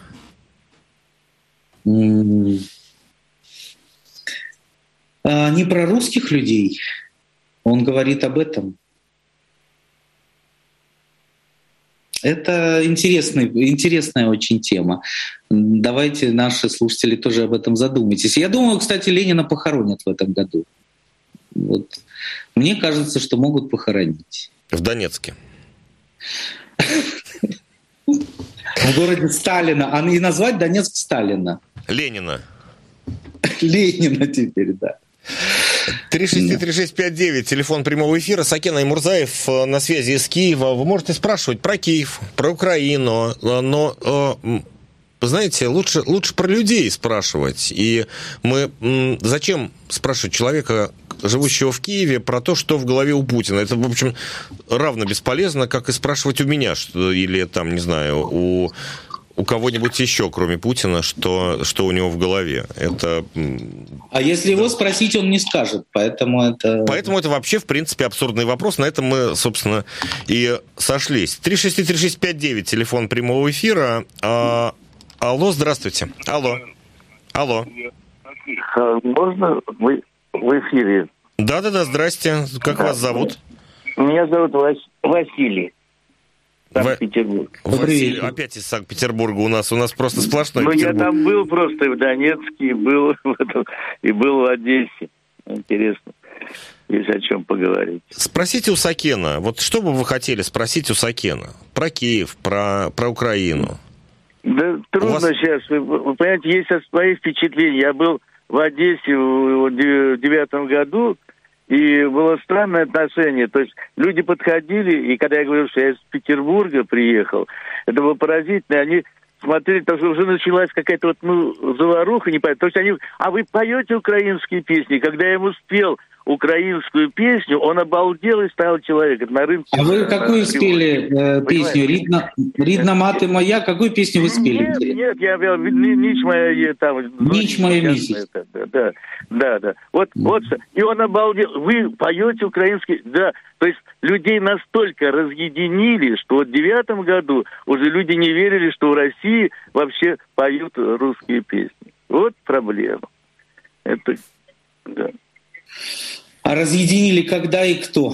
S2: Не про русских людей. Он говорит об этом. Это интересный, интересная очень тема. Давайте наши слушатели тоже об этом задумайтесь. Я думаю, кстати, Ленина похоронят в этом году. Вот. Мне кажется, что могут похоронить.
S1: В Донецке.
S2: В городе Сталина. А и назвать Донецк Сталина.
S1: Ленина.
S2: Ленина теперь, да.
S1: три шесть три шесть пять девять, телефон прямого эфира. Сакен Аймурзаев на связи из Киева. Вы можете спрашивать про Киев, про Украину, но... знаете, лучше, лучше про людей спрашивать. И мы... Зачем спрашивать человека, живущего в Киеве, про то, что в голове у Путина? Это, в общем, равно бесполезно, как и спрашивать у меня, что, или там, не знаю, у, у кого-нибудь еще, кроме Путина, что, что у него в голове. Это...
S2: А если его спросить, он не скажет, поэтому это...
S1: Поэтому это вообще, в принципе, абсурдный вопрос. На этом мы, собственно, и сошлись. три шесть три шесть пять девять, телефон прямого эфира. А... Алло, здравствуйте. Алло. Алло.
S7: Можно вы в эфире?
S1: Да-да-да, здрасте. Как да. вас зовут?
S7: Меня зовут Вас... Василий. Санкт-Петербург.
S1: Василий, опять из Санкт-Петербурга у нас. У нас просто сплошной
S7: Ну,
S1: Петербург.
S7: я там был просто в Донецке, и был в, этом, и был в Одессе. Интересно. Есть о чем поговорить.
S1: Спросите у Сакена. Вот что бы вы хотели спросить у Сакена? Про Киев, про, про Украину.
S7: Да трудно вас... сейчас. Вы, вы понимаете, есть свои впечатления. Я был в Одессе в девятом году, и было странное отношение. То есть люди подходили, и когда я говорил, что я из Петербурга приехал, это было поразительно. Они смотрели, потому что уже началась какая-то вот, ну, заваруха, не понятно. То есть они, а вы поете украинские песни? Когда я ему спел украинскую песню, он обалдел и стал человек на рынке.
S2: А вы какую спели э, песню? Ридна, Ридна маты моя, какую песню вы спели?
S7: Нет, нет, я пел Нич моя там.
S2: Нич моя миссис.
S7: Да, да, да. Вот, mm. вот, и он обалдел. Вы поете украинский, да. То есть людей настолько разъединили, что вот в девятом году уже люди не верили, что в России вообще поют русские песни. Вот проблема. Это, да.
S2: А разъединили когда и кто?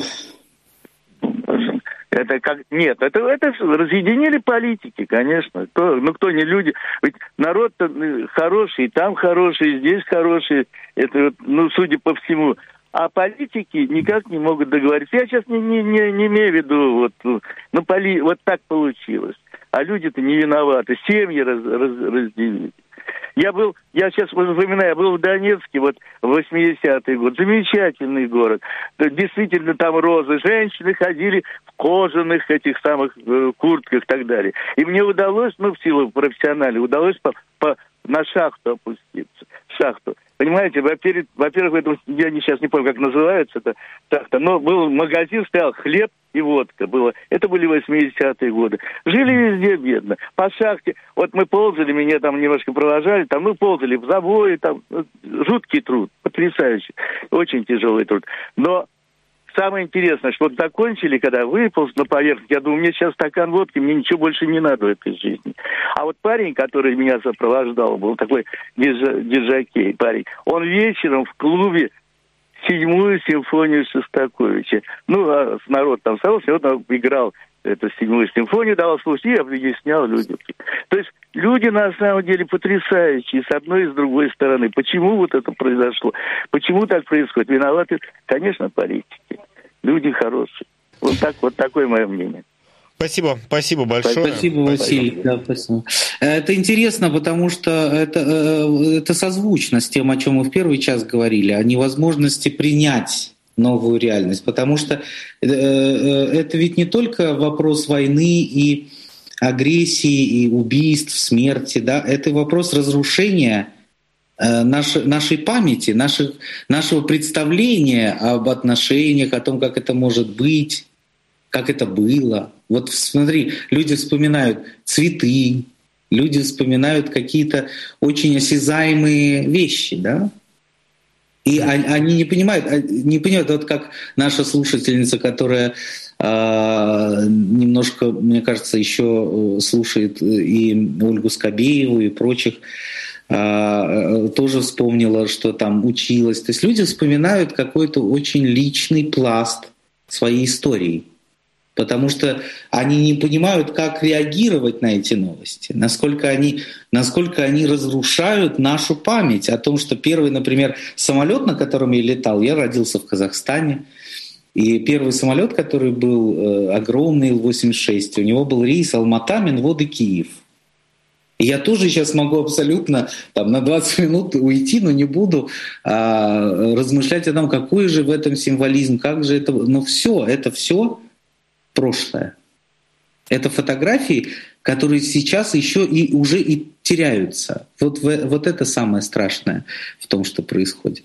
S7: Это как... Нет, это, это разъединили политики, конечно. Кто, ну, кто не люди. Ведь народ-то хороший, там хороший, здесь хороший. Это, ну, судя по всему. А политики никак не могут договориться. Я сейчас не, не, не, не имею в виду, вот, ну, поли... вот так получилось. А люди-то не виноваты. Семьи раз, раз, разделили. Я был, я сейчас вспоминаю, я был в Донецке вот в восьмидесятые годы. Замечательный город. Действительно, там розы. Женщины ходили в кожаных этих самых э, куртках и так далее. И мне удалось, ну, в силу профессионали, удалось по, по, на шахту опуститься. Шахту. Понимаете, во-первых, во-первых, это, я не, сейчас не помню, как называется эта шахта, но был магазин, стоял хлеб и водка. Было. Это были восьмидесятые годы. Жили везде бедно. По шахте, вот мы ползали, меня там немножко провожали, там мы ползали в забое, там жуткий труд, потрясающий, очень тяжелый труд. Но самое интересное, что вот закончили, когда выполз на поверхность, я думаю, мне сейчас стакан водки, мне ничего больше не надо в этой жизни. А вот парень, который меня сопровождал, был такой диджакей парень, он вечером в клубе седьмую симфонию Шостаковича. Ну, а народ там собрался, вот он играл эту седьмую симфонию, давал слушать и объяснял людям. То есть люди на самом деле потрясающие с одной и с другой стороны. Почему вот это произошло? Почему так происходит? Виноваты, конечно, политики. Люди хорошие. Вот так, вот такое мое мнение.
S1: Спасибо, спасибо большое.
S2: Спасибо, Василий. Да, спасибо. Это интересно, потому что это, это созвучно с тем, о чем мы в первый час говорили, о невозможности принять новую реальность. Потому что это ведь не только вопрос войны и агрессии, и убийств, смерти, да, это вопрос разрушения нашей, нашей памяти, наших, нашего представления об отношениях, о том, как это может быть, как это было. Вот смотри, люди вспоминают цветы, люди вспоминают какие-то очень осязаемые вещи, да? И они не понимают, не понимают, вот как наша слушательница, которая э, немножко, мне кажется, еще слушает и Ольгу Скобееву и прочих, э, тоже вспомнила, что там училась. То есть люди вспоминают какой-то очень личный пласт своей истории. Потому что они не понимают, как реагировать на эти новости, насколько они, насколько они разрушают нашу память о том, что первый, например, самолет, на котором я летал, я родился в Казахстане, и первый самолет, который был огромный, Ил восемьдесят шесть, у него был рейс Алмата, Минводы, Киев. И я тоже сейчас могу абсолютно там, на двадцать минут уйти, но не буду а, размышлять о том, какой же в этом символизм, как же это... Но все, это все прошлое. Это фотографии, которые сейчас еще и уже и теряются. Вот, в, вот это самое страшное в том, что происходит.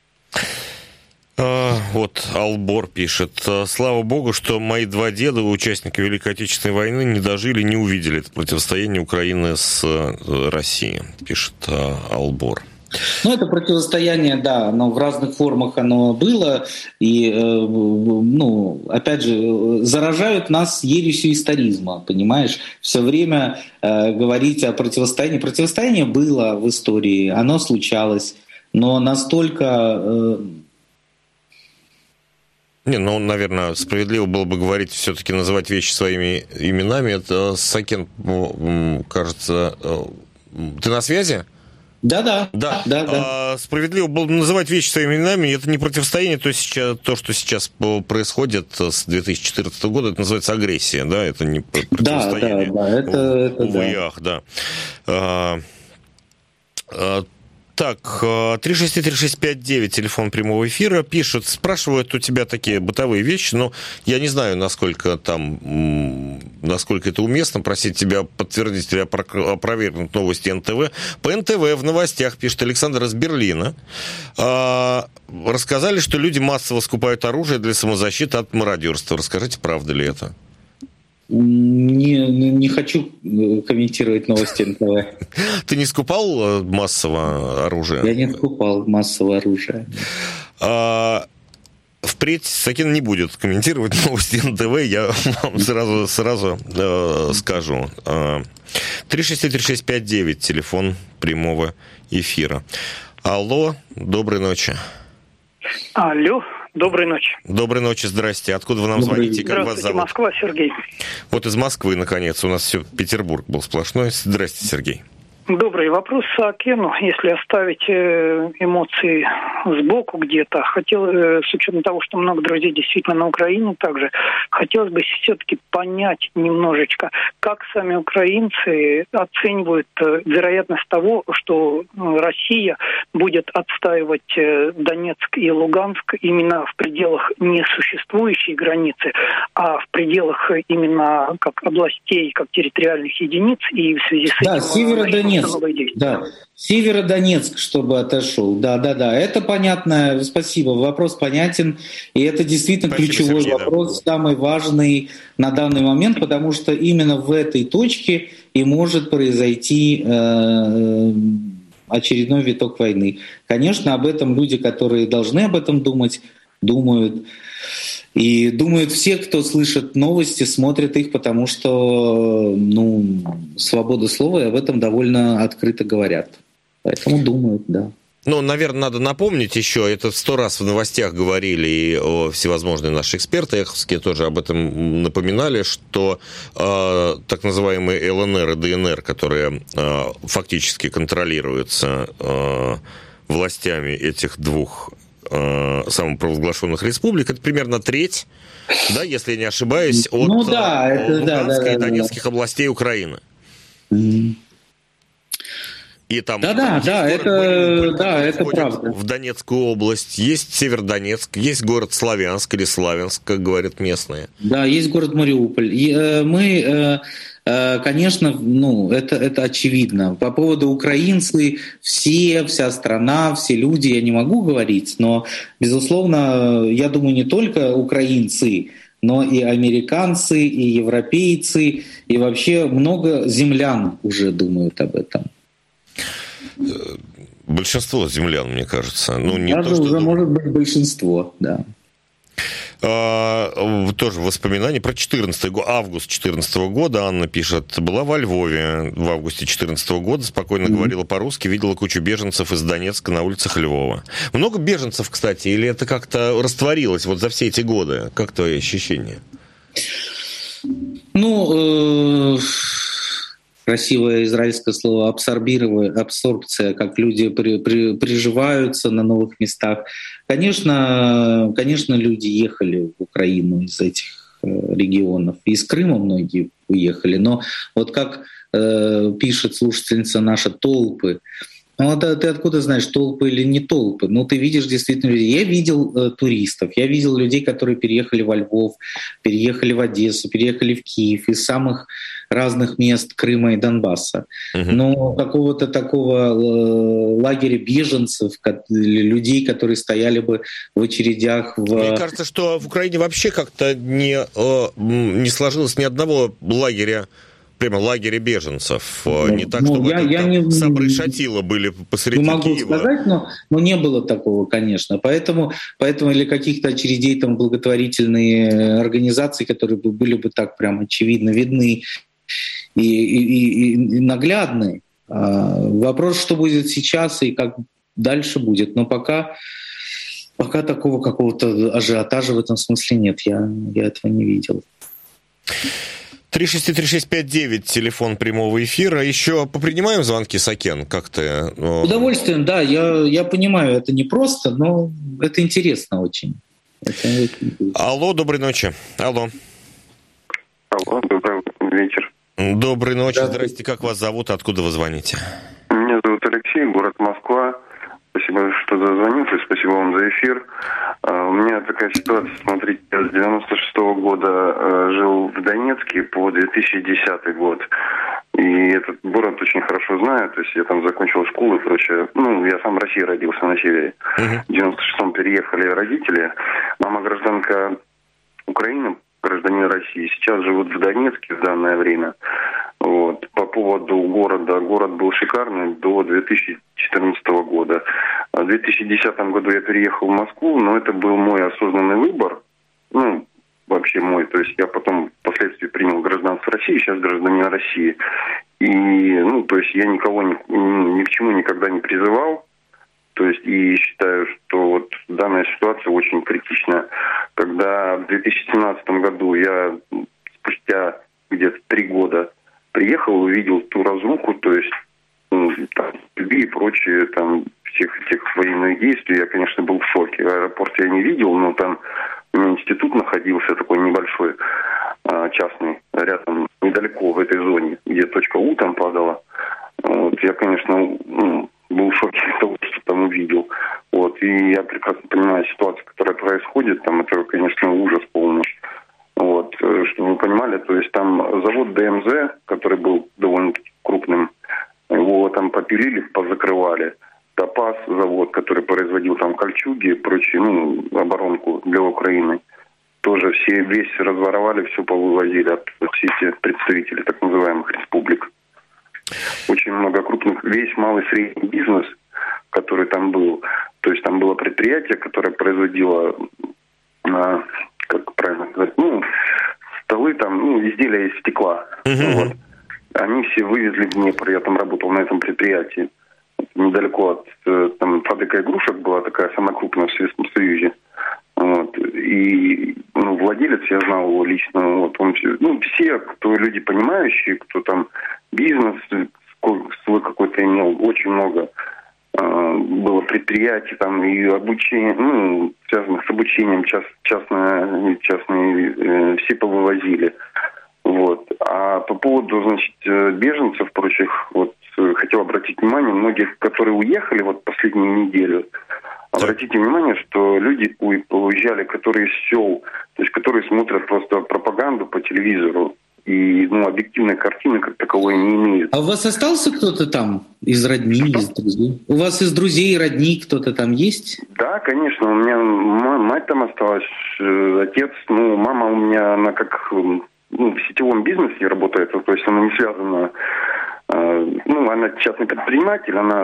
S1: А, вот Албор пишет: слава богу, что мои два деда, участники Великой Отечественной войны, не дожили, не увидели это противостояние Украины с Россией, пишет Албор.
S2: Ну, это противостояние, да, оно в разных формах оно было, и, ну, опять же, заражают нас ересью историзма, понимаешь? Все время э, говорить о противостоянии. Противостояние было в истории, оно случалось, но настолько... Э...
S1: Не, ну, наверное, справедливо было бы говорить, все-таки называть вещи своими именами. Это, Сакен, кажется... Ты на связи?
S2: Да-да.
S1: Да,
S2: да, да.
S1: А, справедливо было бы называть вещи своими именами. Это не противостояние, то, сейчас, то, что сейчас происходит с две тысячи четырнадцатого года, это называется агрессия, да, это не противостояние.
S2: Да, да, да, это, это
S1: увы, ах, да. А, а, Так, три шесть три шесть пять девять, телефон прямого эфира, пишут, спрашивают у тебя такие бытовые вещи, но я не знаю, насколько там, насколько это уместно, просить тебя подтвердить или опровергнуть новости эн тэ вэ. По эн тэ вэ в новостях, пишет Александр из Берлина, рассказали, что люди массово скупают оружие для самозащиты от мародерства. Расскажите, правда ли это?
S2: Не, не хочу комментировать новости эн тэ вэ.
S1: Ты не скупал массово оружие?
S2: Я не скупал массовое оружие.
S1: А, впредь Сакин не будет комментировать новости эн тэ вэ, я вам сразу, сразу э, скажу. три шесть три шесть пять девять, телефон прямого эфира. Алло, доброй ночи.
S8: Алло. Доброй ночи.
S1: Доброй ночи, здрасте. Откуда вы нам Добрый звоните? Как вас зовут?
S8: Москва, Сергей.
S1: Вот из Москвы, наконец. У нас все Петербург был сплошной. Здрасте, Сергей.
S8: Добрый вопрос Саакену, если оставить эмоции сбоку где-то. Хотел, с учетом того, что много друзей действительно на Украине также, хотелось бы все-таки понять немножечко, как сами украинцы оценивают вероятность того, что Россия будет отстаивать Донецк и Луганск именно в пределах несуществующей границы, а в пределах именно как областей, как территориальных единиц, и в связи с этим...
S2: Да, Северодонецк. Да, Северодонецк, чтобы отошел. Да, да, да. Это понятно. Спасибо. Вопрос понятен. И это действительно Спасибо, ключевой Сергей, вопрос, да. самый важный на данный момент, потому что именно в этой точке и может произойти э, очередной виток войны. Конечно, об этом люди, которые должны об этом думать, думают. И думают все, кто слышит новости, смотрят их, потому что ну, свобода слова, и об этом довольно открыто говорят. Поэтому думают, да.
S1: Ну, наверное, надо напомнить еще, это сто раз в новостях говорили, и всевозможные наши эксперты эховские тоже об этом напоминали, что э, так называемые эл эн эр и дэ эн эр, которые э, фактически контролируются э, властями этих двух самопровозглашенных республик, это примерно треть, да, если я не ошибаюсь, от ну, да, это, Луганской да, да, и Донецких да, да. областей Украины. Mm. И там
S2: да, да, да, это, да, это правда.
S1: В Донецкую область есть Северодонецк, есть город Славянск или Славянск, как говорят местные.
S2: Да, есть город Мариуполь. И, э, мы... Э, Конечно, ну, это, это очевидно. По поводу украинцы, все, вся страна, все люди, я не могу говорить, но, безусловно, я думаю, не только украинцы, но и американцы, и европейцы, и вообще много землян уже думают об этом.
S1: Большинство землян, мне кажется. Ну, не
S2: Даже
S1: то, что
S2: уже думаю. Может быть большинство, да.
S1: А, тоже воспоминания про четырнадцатый год, август четырнадцатого года. Анна пишет, была во Львове в августе четырнадцатого года, спокойно mm-hmm. говорила по-русски, видела кучу беженцев из Донецка на улицах Львова. Много беженцев, кстати, или это как-то растворилось вот за все эти годы? Как твои ощущения?
S2: Ну, э- красивое израильское слово абсорбирование, абсорбция, как люди при, при, приживаются на новых местах. Конечно, конечно, люди ехали в Украину из этих э, регионов. Из Крыма многие уехали. Но вот как э, пишет слушательница наша, толпы. Ну, а ты откуда знаешь, толпы или не толпы? Ну, ты видишь действительно людей. Я видел э, туристов, я видел людей, которые переехали во Львов, переехали в Одессу, переехали в Киев из самых разных мест Крыма и Донбасса. Uh-huh. Но какого-то такого э, лагеря беженцев, людей, которые стояли бы в очередях в...
S1: Мне кажется, что в Украине вообще как-то не, э, не сложилось ни одного лагеря, прямо лагеря беженцев. Ну, не так,
S2: ну,
S1: чтобы
S2: я, я
S1: там
S2: не,
S1: Сабры и Шатила были посреди Киева.
S2: Не могу
S1: Киева.
S2: сказать, но, но не было такого, конечно. Поэтому, поэтому или каких-то очередей там благотворительные организации, которые бы были бы так прям очевидно видны и, и, и, и наглядны. А, вопрос, что будет сейчас и как дальше будет. Но пока, пока такого какого-то ажиотажа в этом смысле нет. Я, я этого не видел.
S1: три шесть три шесть пять девять, телефон прямого эфира. Еще попринимаем звонки, Сакен? Как ты?
S2: С удовольствием, да. Я, я понимаю, это не просто, но это интересно очень. Это очень...
S1: Алло, доброй ночи. Алло.
S9: Алло, добрый вечер.
S1: Доброй ночи. Здравствуйте. Как вас зовут? Откуда вы звоните?
S9: Меня зовут Алексей. Алексей, город Москва. Спасибо, что дозвонился, спасибо вам за эфир. Uh, у меня такая ситуация, смотрите, я с девяносто шестого года uh, жил в Донецке по две тысячи десятый год. И этот город очень хорошо знаю, то есть я там закончил школу и прочее. Ну, я сам в России родился, на севере. Uh-huh. В девяносто шестом переехали родители. Мама гражданка Украины, гражданин России. Сейчас живут в Донецке в данное время. Вот. По поводу города. Город был шикарный до две тысячи четырнадцатого года. В две тысячи десятом году я переехал в Москву, но это был мой осознанный выбор. Ну, вообще мой. То есть я потом впоследствии принял гражданство России, сейчас гражданин России. И, ну, то есть я никого ни, ни к чему никогда не призывал. То есть и считаю, что вот данная ситуация очень критична. Когда в две тысячи семнадцатом году я спустя где-то три года приехал, увидел ту разруху, то есть ну, там, и прочие там всех этих военных действий, я, конечно, был в шоке. Аэропорт я не видел, но там у меня институт находился такой небольшой, частный, рядом, недалеко в этой зоне, где точка У там падала. Вот, я, конечно, ну, был в шоке от того, что там увидел. Вот, и я прекрасно понимаю ситуацию, которая происходит, там это, конечно, ужас полный. Вот, чтобы вы понимали, то есть там завод ДМЗ, который был довольно крупным, его там попилили, позакрывали. Топаз завод, который производил там кольчуги и прочие, ну, оборонку для Украины, тоже все весь разворовали, все повывозили от все эти представители так называемых республик. Очень много крупных, весь малый и средний бизнес, который там был, то есть там было предприятие, которое производило, а, как правильно сказать, ну, столы там, ну, изделия из стекла. Uh-huh. Вот. Они все вывезли в Днепр, я там работал на этом предприятии. Недалеко от там фабрика игрушек была такая, самая крупная в Советском Союзе. Вот. И ну, владелец, я знал его лично. Вот. Он, ну, все, кто люди понимающие, кто там бизнес свой какой-то имел, очень много э, было предприятий там и обучение, ну, связанных с обучением, част, частное, частные, э, все повывозили. Вот. А по поводу, значит, беженцев, прочих, вот хотел обратить внимание, многие, которые уехали вот последнюю неделю, обратите внимание, что люди уезжали, которые из сел, то есть которые смотрят просто пропаганду по телевизору и ну, объективной картины как таковой не имеют.
S2: А у вас остался кто-то там из родни, из друзей? У вас из друзей и родни кто-то там есть?
S9: Да, конечно. У меня мать там осталась, отец, ну, мама у меня, она как ну, в сетевом бизнесе работает, то есть она не связана, ну, она частный предприниматель, она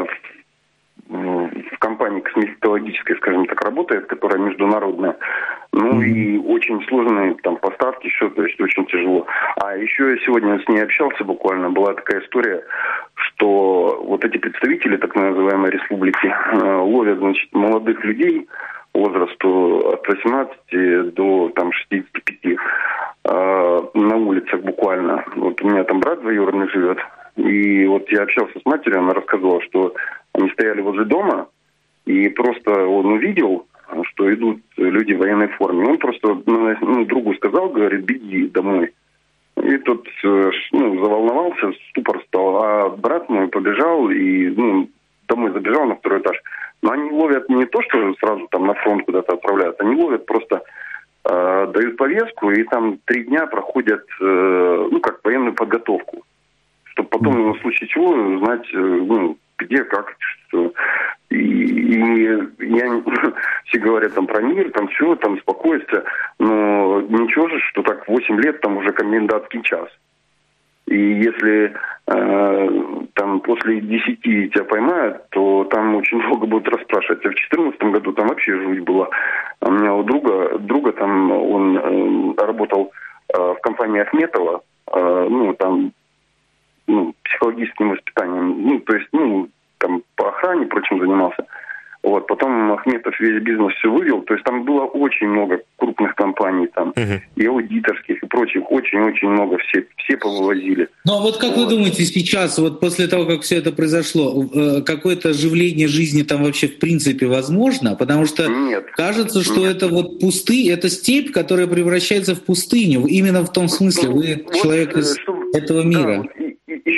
S9: в компании косметологической, скажем так, работает, которая международная. Ну mm-hmm. и очень сложные там поставки, все, то есть очень тяжело. А еще я сегодня с ней общался буквально, была такая история, что вот эти представители так называемой республики э, ловят, значит, молодых людей возрасту от восемнадцати до там шестидесяти пяти э, на улицах буквально. Вот у меня там брат двоюродный живет. И вот я общался с матерью, она рассказывала, что они стояли возле дома, и просто он увидел, что идут люди в военной форме. Он просто ну, другу сказал, говорит, беги домой. И тот ну, заволновался, ступор стал. А брат мой побежал и ну, домой забежал на второй этаж. Но они ловят не то, что сразу там на фронт куда-то отправляют, они ловят просто, э, дают повестку, и там три дня проходят, э, ну, как военную подготовку. Чтобы потом, в случае чего, знать, ну, где, как, что. И, и я, все говорят там про мир, там все, там спокойствие, но ничего же, что так восемь лет там уже комендантский час. И если э, там после десяти тебя поймают, то там очень долго будут расспрашивать. А в две тысячи четырнадцатом году там вообще жуть была. А у меня у друга, друга там, он э, работал э, в компании Ахметова, э, ну, там, ну, психологическим воспитанием, ну, то есть, ну, там, по охране, прочим, занимался. Вот, потом Ахметов весь бизнес все вывел, то есть там было очень много крупных компаний, там, uh-huh. и аудиторских, и прочих, очень-очень много, все, все повывозили.
S2: Ну, а вот как вот. Вы думаете сейчас, вот после того, как все это произошло, какое-то оживление жизни там вообще в принципе возможно? Потому что нет, кажется, что нет. это вот пустыня, это степь, которая превращается в пустыню, именно в том смысле, вы ну, человек вот, из чтобы, этого мира.
S9: Да, и, и, еще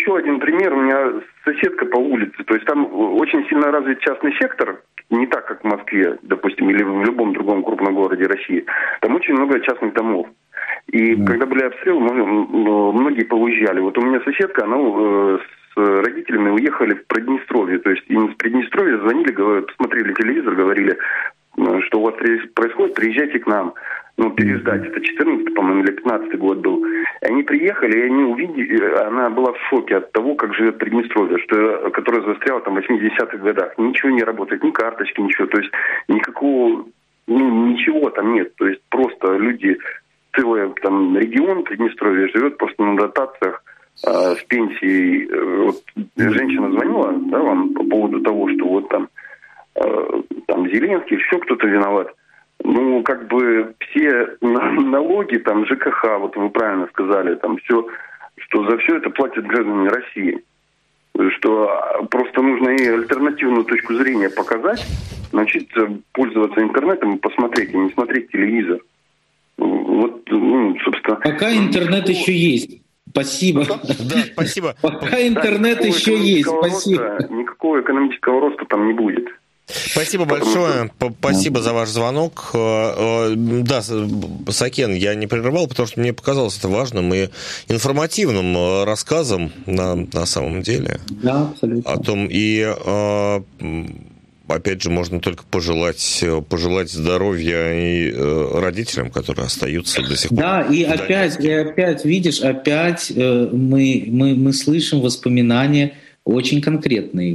S9: еще один пример. У меня соседка по улице. То есть там очень сильно развит частный сектор. Не так, как в Москве, допустим, или в любом другом крупном городе России. Там очень много частных домов. И mm. когда были обстрелы, многие поуезжали. Вот у меня соседка, она с родителями уехали в Приднестровье. То есть им с Приднестровья звонили, говорили, посмотрели телевизор, говорили, что у вас происходит, приезжайте к нам. Ну, переждать. Это четырнадцатый, по-моему, или пятнадцатый год был. И они приехали, и они увидели, она была в шоке от того, как живет Приднестровье, что, которое застряло там в восьмидесятых годах. Ничего не работает, ни карточки, ничего. То есть никакого, ну, ничего там нет. То есть просто люди, целый там регион Приднестровья живет просто на дотациях э, с пенсией. Вот женщина звонила, да, вам по поводу того, что вот там, э, там Зеленский, еще кто-то виноват. Ну, как бы все налоги, там, ЖКХ, вот вы правильно сказали, там все, что за все это платят граждане России. Что просто нужно и альтернативную точку зрения показать, научиться пользоваться интернетом и посмотреть, и не смотреть телевизор. Вот, ну, собственно...
S2: Пока интернет ну, еще есть. Спасибо.
S1: Да, спасибо.
S2: Пока интернет еще есть. Спасибо.
S9: Никакого экономического роста там не будет.
S1: Спасибо большое. Спасибо за ваш звонок. Да, Сакен, я не прерывал, потому что мне показалось это важным и информативным рассказом на, на самом деле.
S2: Да, абсолютно.
S1: О том, и опять же, можно только пожелать, пожелать здоровья и родителям, которые остаются до сих пор.
S2: Да, и опять, и опять, видишь, опять мы, мы, мы слышим воспоминания очень конкретные.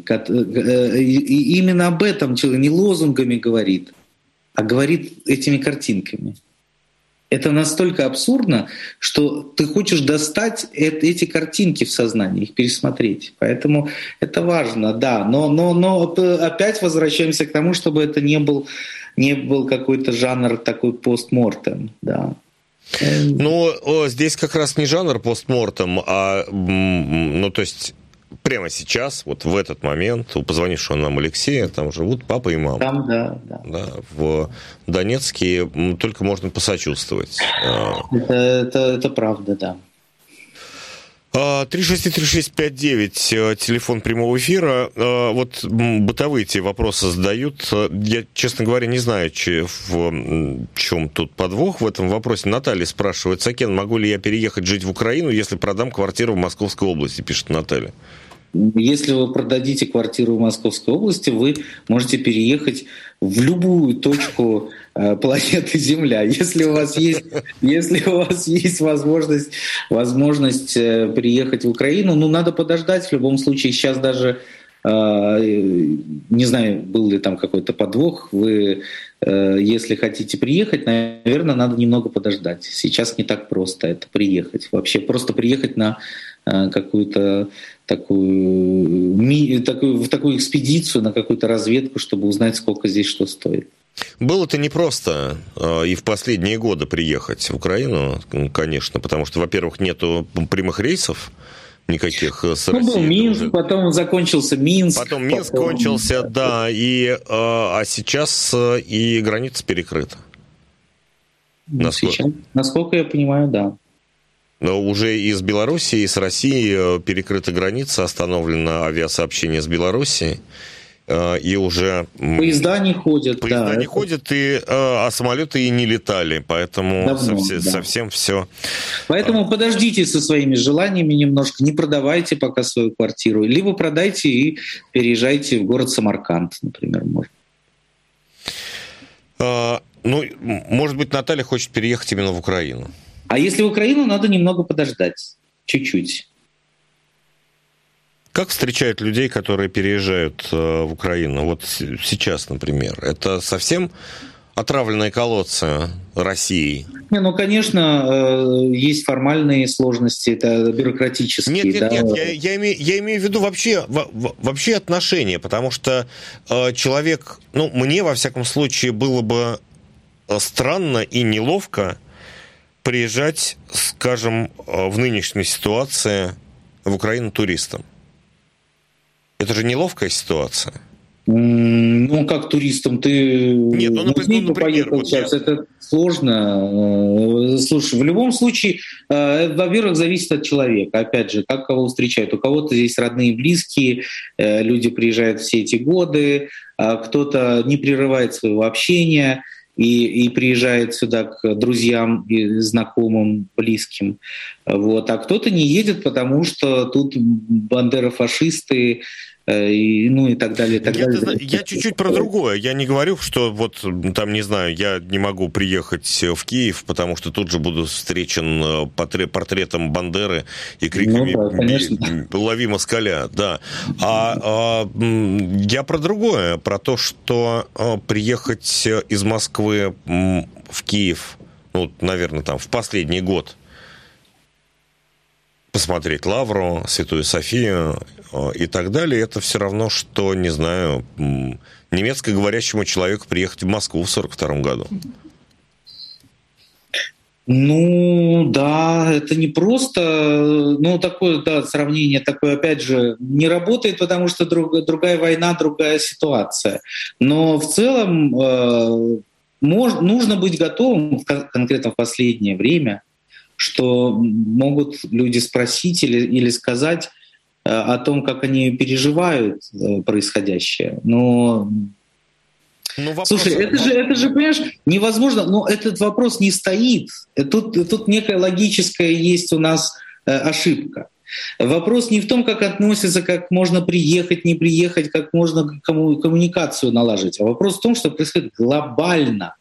S2: И именно об этом человек не лозунгами говорит, а говорит этими картинками. Это настолько абсурдно, что ты хочешь достать эти картинки в сознании, их пересмотреть. Поэтому это важно, да. Но, но, но опять возвращаемся к тому, чтобы это не был, не был какой-то жанр такой постмортем, да.
S1: Ну, здесь как раз не жанр постмортем, а, ну, то есть... Прямо сейчас, вот в этот момент, у позвонившего нам Алексея, там живут папа и мама.
S2: Там, да, да.
S1: да в Донецке только можно посочувствовать.
S2: Это, это, это правда, да.
S1: три шесть три шесть пять девять, телефон прямого эфира. Вот бытовые те вопросы задают. Я, честно говоря, не знаю, в чем тут подвох в этом вопросе. Наталья спрашивает: Сакен, могу ли я переехать жить в Украину, если продам квартиру в Московской области, пишет Наталья.
S2: Если вы продадите квартиру в Московской области, вы можете переехать в любую точку э, планеты Земля. Если у вас есть, если у вас есть возможность, возможность э, приехать в Украину, ну, надо подождать. В любом случае, сейчас даже, э, не знаю, был ли там какой-то подвох, вы, э, если хотите приехать, наверное, надо немного подождать. Сейчас не так просто это приехать. Вообще просто приехать на э, какую-то Такую, такую, в такую экспедицию, на какую-то разведку, чтобы узнать, сколько здесь что стоит.
S1: Было-то непросто и в последние годы приехать в Украину, конечно, потому что, во-первых, нету прямых рейсов никаких с
S2: ну,
S1: Россией.
S2: Был Минск, уже... потом закончился Минск.
S1: Потом Минск потом... кончился, да, и, а сейчас и граница перекрыта.
S2: Насколько? Сейчас, насколько я понимаю, да.
S1: Но уже из Белоруссии, и с Россией перекрыта граница, остановлено авиасообщение с Белоруссией, и уже...
S2: Поезда не ходят.
S1: Поезда
S2: да,
S1: не
S2: это...
S1: ходят, и, а самолеты и не летали, поэтому
S2: Давно,
S1: совсем,
S2: да.
S1: совсем все...
S2: Поэтому подождите со своими желаниями немножко, не продавайте пока свою квартиру, либо продайте и переезжайте в город Самарканд, например, можно.
S1: А, ну, может быть, Наталья хочет переехать именно в Украину.
S2: А если в Украину, надо немного подождать, чуть-чуть.
S1: Как встречают людей, которые переезжают в Украину? Вот сейчас, например. Это совсем отравленные колодцы России?
S2: Не, ну, конечно, есть формальные сложности, это бюрократические.
S1: Нет, нет,
S2: да?
S1: нет, я, я, имею, я имею в виду вообще, вообще отношения, потому что человек, ну, мне, во всяком случае, было бы странно и неловко приезжать, скажем, в нынешней ситуации в Украину туристам. Это же неловкая ситуация.
S2: Ну, как туристам? Ты
S1: Нет, ну, например, ну, например
S2: поехал
S1: вот
S2: сейчас,
S1: я...
S2: это сложно. Слушай, в любом случае, во-первых, зависит от человека. Опять же, как кого встречают. У кого-то здесь родные и близкие, люди приезжают все эти годы, а кто-то не прерывает своего общения и, и приезжает сюда к друзьям и знакомым, близким. Вот. А кто-то не едет, потому что тут бандерофашисты, И, ну и так далее, и так
S1: я,
S2: далее.
S1: Я чуть-чуть про другое. Я не говорю, что вот там, не знаю, я не могу приехать в Киев, потому что тут же буду встречен портретом Бандеры и криками ну, да, «Лови москаля». Да. А, а я про другое, про то, что приехать из Москвы в Киев, ну, наверное, там в последний год, посмотреть Лавру, Святую Софию и так далее, это все равно, что, не знаю, немецкоговорящему человеку приехать в Москву в сорок втором году.
S2: Ну, да, это не просто, ну, такое, да, сравнение такое, опять же, не работает, потому что друг, другая война, другая ситуация. Но в целом э, мож, нужно быть готовым, конкретно в последнее время, что могут люди спросить или, или сказать э, о том, как они переживают э, происходящее. Но, ну, вопрос... слушай, это же, это же, понимаешь, невозможно, но этот вопрос не стоит. Тут, тут некая логическая есть у нас э, ошибка. Вопрос не в том, как относятся, как можно приехать, не приехать, как можно кому, коммуникацию налаживать, а вопрос в том, что происходит глобально.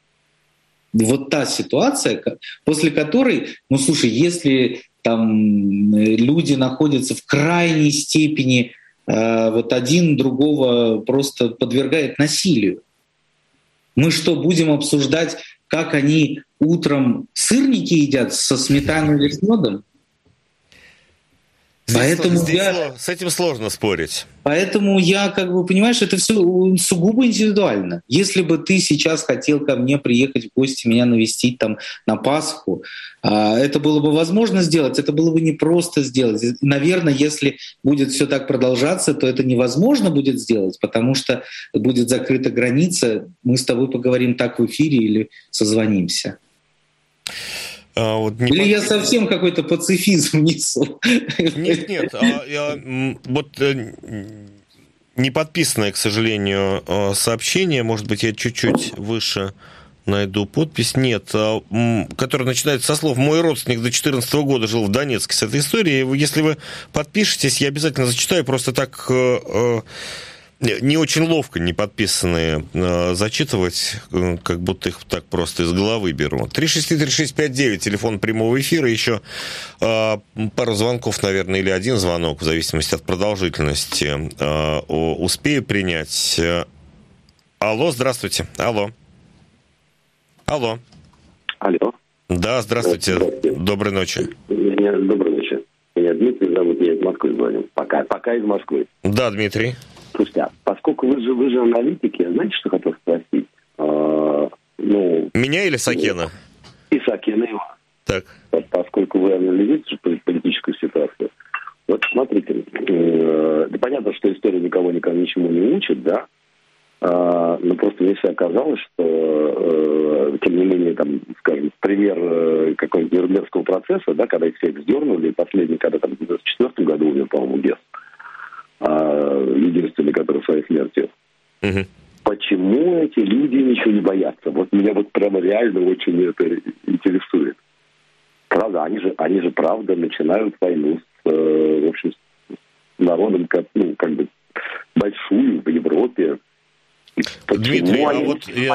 S2: Вот та ситуация, после которой, ну слушай, если там люди находятся в крайней степени, э, вот один другого просто подвергает насилию, мы что, будем обсуждать, как они утром сырники едят со сметаной или с медом?
S1: Здесь,
S2: Поэтому
S1: здесь
S2: я,
S1: с этим сложно спорить.
S2: Поэтому я, как бы, понимаешь, это все сугубо индивидуально. Если бы ты сейчас хотел ко мне приехать в гости, меня навестить там на Пасху, это было бы возможно сделать, это было бы непросто сделать. Наверное, если будет все так продолжаться, то это невозможно будет сделать, потому что будет закрыта граница, мы с тобой поговорим так в эфире или созвонимся. А, вот не Или под... я совсем какой-то пацифизм несу?
S1: Нет, нет. А, я, вот не подписанное, к сожалению, сообщение, может быть, я чуть-чуть выше найду подпись. Нет, которая начинается со слов: «Мой родственник до две тысячи четырнадцатого года жил в Донецке». С этой историей, если вы подпишетесь, я обязательно зачитаю, просто так... Не очень ловко не подписанные э, зачитывать, э, как будто их так просто из головы беру. три шесть три шесть пять девять, телефон прямого эфира. Еще э, пару звонков, наверное, или один звонок, в зависимости от продолжительности, э, успею принять. Алло, здравствуйте. Алло. Алло.
S10: Алло.
S1: Да, здравствуйте. здравствуйте. Доброй ночи.
S10: Меня, доброй ночи. Меня Дмитрий зовут, я из Москвы звоню. Пока, пока из Москвы.
S1: Да, Дмитрий.
S10: Слушайте, а поскольку вы же, вы же аналитики, знаете, что хотел спросить? А, ну,
S1: Меня или Сакена?
S10: И Сакена его.
S1: Так.
S10: Поскольку вы анализируете политическую ситуацию. Вот смотрите, э, да понятно, что история никого никому ничему не учит, да? А, но просто мне всегда казалось, что, э, тем не менее, там, скажем, пример э, какого-нибудь Нюрнбергского процесса, да, когда их всех вздернули, последний, когда там в две тысячи четвёртом году умер, по-моему, Гесс, единственный, который своей смертью. Угу. Почему эти люди ничего не боятся? Вот меня вот прямо реально очень это интересует. Правда, они же, они же правда начинают войну с, э, в общем, с народом, как, ну, как бы большую в Европе.
S1: Дмитрий, а вот я...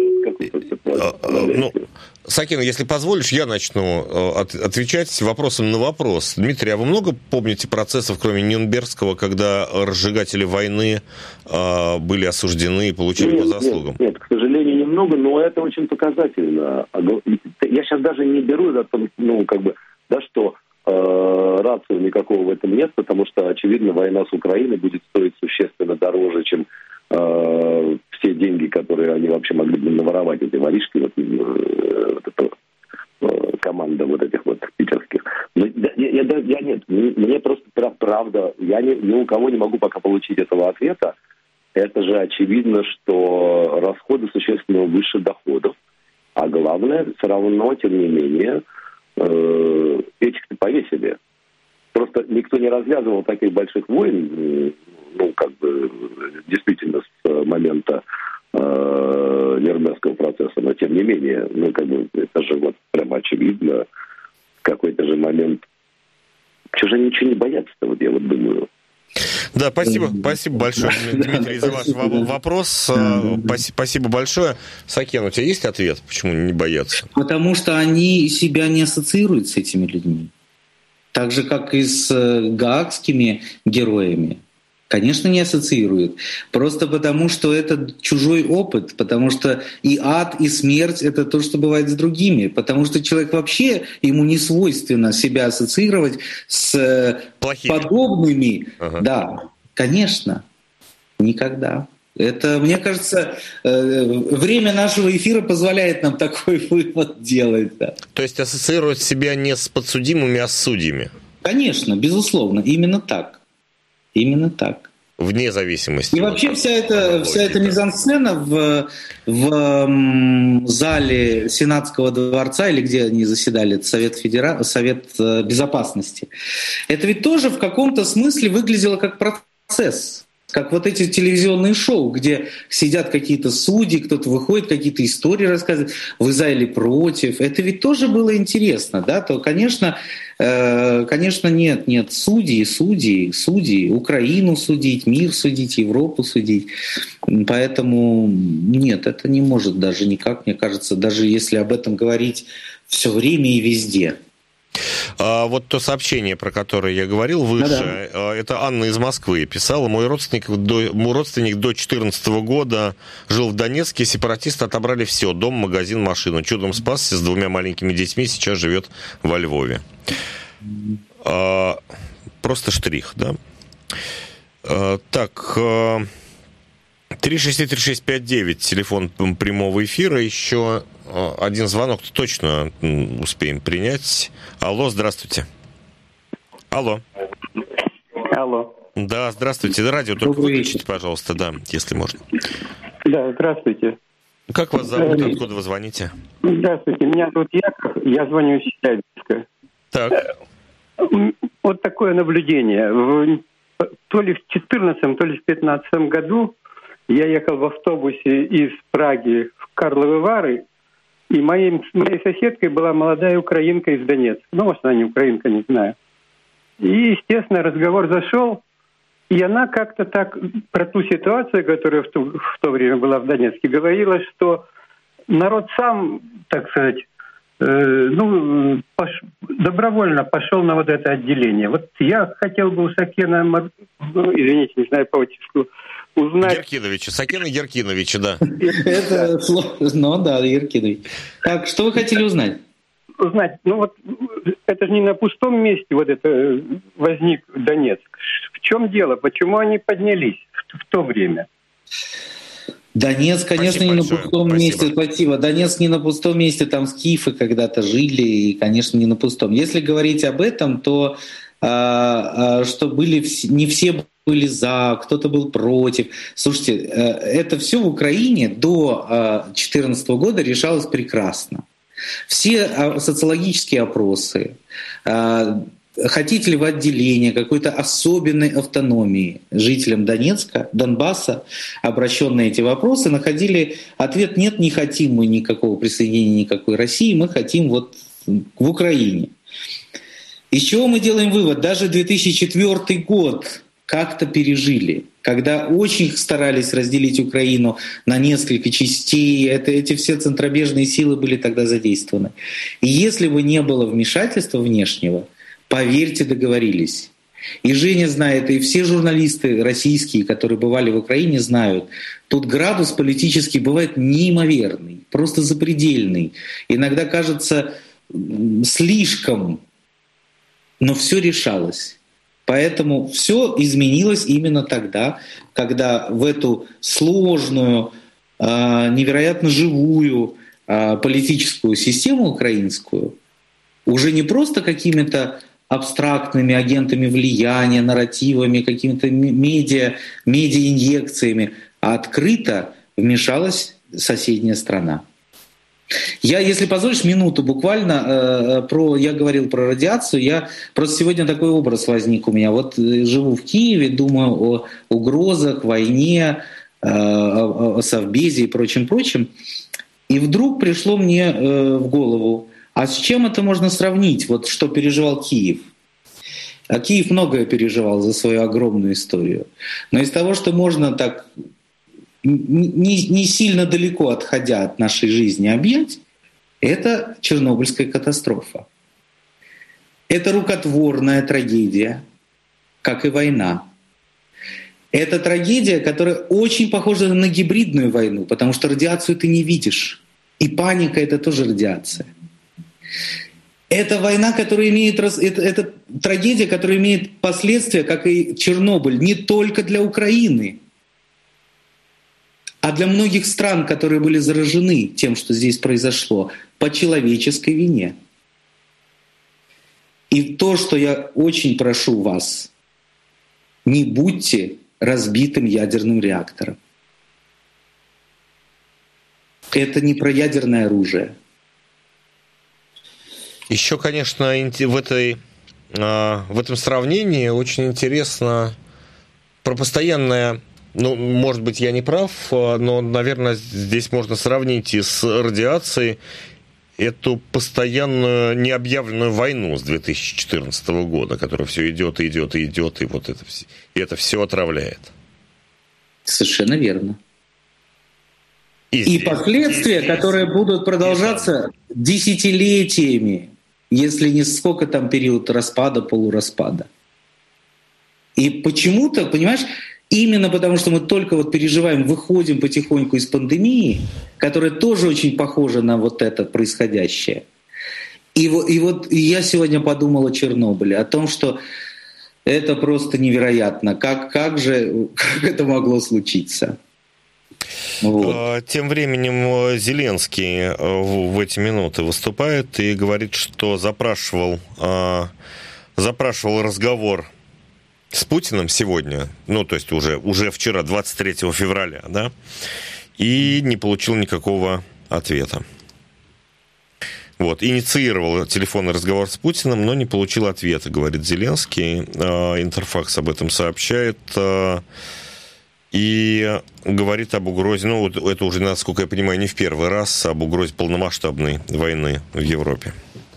S1: Ну, Сакина, если позволишь, я начну от, отвечать вопросом на вопрос. Дмитрий, а вы много помните процессов, кроме Нюрнбергского, когда разжигатели войны э, были осуждены и получили
S10: нет,
S1: по заслугам?
S10: Нет, нет, к сожалению, немного, но это очень показательно. Я сейчас даже не беру за то, ну, как бы, да, что э, рацио никакого в этом нет, потому что, очевидно, война с Украиной будет стоить существенно дороже, чем э, все деньги, которые они вообще могли бы наворовать, эти воришки, вот, э, вот эта э, команда вот этих вот питерских. Но я, я, я, я нет, мне просто правда, я ни, ни у кого не могу пока получить этого ответа. это же очевидно, что расходы существенно выше доходов. А главное, все равно, тем не менее, э, этих-то повесили. Просто никто не развязывал таких больших войн, ну, как бы, действительно, с момента э, Нюрнбергского процесса. Но, тем не менее, ну, как бы, это же вот прямо очевидно. В какой-то же момент... Чего же они ничего не боятся-то, вот я вот думаю.
S1: Да, спасибо, спасибо большое, Дмитрий, за ваш вопрос. Спасибо большое. Сакен, у тебя есть ответ, почему не боятся?
S2: Потому что они себя не ассоциируют с этими людьми. Так же, как и с гаагскими героями. Конечно, не ассоциируют. Просто потому, что это чужой опыт, потому что и ад, и смерть — это то, что бывает с другими. Потому что человек вообще, ему не свойственно себя ассоциировать с Плохими. подобными. Ага. Да, конечно, никогда. Это, мне кажется, время нашего эфира позволяет нам такой вывод делать. Да.
S1: То есть ассоциировать себя не с подсудимыми, а с судьями?
S2: Конечно, безусловно, именно так. Именно так.
S1: Вне зависимости.
S2: И вообще вся эта, вся эта мизансцена в, в зале Сенатского дворца, или где они заседали, Совет, Федера... Совет Безопасности, это ведь тоже в каком-то смысле выглядело как процесс. Как вот эти телевизионные шоу, где сидят какие-то судьи, кто-то выходит, какие-то истории рассказывает, вы за или против. Это ведь тоже было интересно, да? То, конечно, э, конечно, нет, нет, судьи, судьи, судьи, Украину судить, мир судить, Европу судить. Поэтому нет, это не может даже никак, мне кажется, даже если об этом говорить все время и везде.
S1: А вот то сообщение, про которое я говорил выше, да-да. Это Анна из Москвы писала. Мой родственник до, мой родственник до две тысячи четырнадцатого года жил в Донецке, сепаратисты отобрали все: дом, магазин, машину. Чудом спасся с двумя маленькими детьми, сейчас живет во Львове. А, просто штрих, да? А, так... А... три шесть три шесть пять девять, телефон прямого эфира. Еще один звонок точно успеем принять. Алло, здравствуйте. Алло.
S11: Алло.
S1: Да, здравствуйте. Радио только выключите, пожалуйста, да, если можно.
S11: Да, здравствуйте.
S1: Как вас зовут? Откуда вы звоните?
S11: Здравствуйте, меня зовут Яков, я звоню из Челябинска.
S1: Так.
S11: Вот такое наблюдение. В, то ли в четырнадцатом, то ли в пятнадцатом году я ехал в автобусе из Праги в Карловы Вары, и моей, моей соседкой была молодая украинка из Донецка. Ну, может, она не украинка, не знаю. И, естественно, разговор зашел, и она как-то так про ту ситуацию, которая в то, в то время была в Донецке, говорила, что народ сам, так сказать, э, ну, пош, добровольно пошел на вот это отделение. Вот я хотел бы у Сакена, ну, извините, не знаю по отчеству, узнать...
S1: Геркиновича, Сакена Геркиновича, да.
S2: Это сложно, да, Геркинович. Так, что вы хотели узнать?
S11: Узнать, ну вот, это же не на пустом месте вот это возник Донецк. В чем дело? Почему они поднялись в, в то время?
S2: Донецк, конечно, спасибо не большое. На пустом спасибо. месте. Спасибо. Донецк не на пустом месте, там скифы когда-то жили, и, конечно, не на пустом. Если говорить об этом, то а, а, что были вс- не все были за, кто-то был против. Слушайте, это все в Украине до две тысячи четырнадцатого года решалось прекрасно. Все социологические опросы, хотите ли вы отделения, какой-то особенной автономии жителям Донецка, Донбасса, обращенные эти вопросы, находили ответ: нет, не хотим мы никакого присоединения никакой России, мы хотим вот в Украине. Из чего мы делаем вывод? Даже две тысячи четвёртый год как-то пережили, когда очень старались разделить Украину на несколько частей, это, эти все центробежные силы были тогда задействованы. И если бы не было вмешательства внешнего, поверьте, договорились. И Женя знает, и все журналисты российские, которые бывали в Украине, знают, тут градус политический бывает неимоверный, просто запредельный. Иногда кажется слишком, но все решалось. Поэтому все изменилось именно тогда, когда в эту сложную, невероятно живую политическую систему украинскую уже не просто какими-то абстрактными агентами влияния, нарративами, какими-то медиа, медиа-инъекциями, а открыто вмешалась соседняя страна. Я, если позволишь, минуту буквально э, про, я говорил про радиацию, я просто сегодня такой образ возник у меня. Вот э, живу в Киеве, думаю о угрозах, войне, э, о, о совбезе и прочем-прочем. И вдруг пришло мне э, в голову, а с чем это можно сравнить, вот что переживал Киев? А Киев многое переживал за свою огромную историю. Но из того, что можно так не, не сильно далеко отходя от нашей жизни объять, это Чернобыльская катастрофа. Это рукотворная трагедия, как и война. Это трагедия, которая очень похожа на гибридную войну, потому что радиацию ты не видишь. И паника — это тоже радиация. Это война, которая имеет... Это, это трагедия, которая имеет последствия, как и Чернобыль, не только для Украины, а для многих стран, которые были заражены тем, что здесь произошло, по человеческой вине. И то, что я очень прошу вас, не будьте разбитым ядерным реактором. Это не про ядерное оружие.
S1: Еще, конечно, в, этой, в этом сравнении очень интересно про постоянное, ну, может быть, я не прав, но, наверное, здесь можно сравнить и с радиацией эту постоянную необъявленную войну с две тысячи четырнадцатого года, которая все идет и идет и идет, и вот это, и это все отравляет.
S2: Совершенно верно. И, и последствия, и которые будут продолжаться десятилетиями, если не сколько там период распада, полураспада. И почему-то, понимаешь, именно потому что мы только вот переживаем, выходим потихоньку из пандемии, которая тоже очень похожа на вот это происходящее. И вот, и вот я сегодня подумал о Чернобыле, о том, что это просто невероятно. Как, как же как это могло случиться?
S1: Вот. Тем временем Зеленский в эти минуты выступает и говорит, что запрашивал, запрашивал разговор с Путиным сегодня, ну, то есть уже, уже вчера, двадцать третьего февраля, да, и не получил никакого ответа. Вот, инициировал телефонный разговор с Путиным, но не получил ответа, говорит Зеленский. Интерфакс об этом сообщает. И говорит об угрозе, ну, это уже, насколько я понимаю, не в первый раз, об угрозе полномасштабной войны в Европе.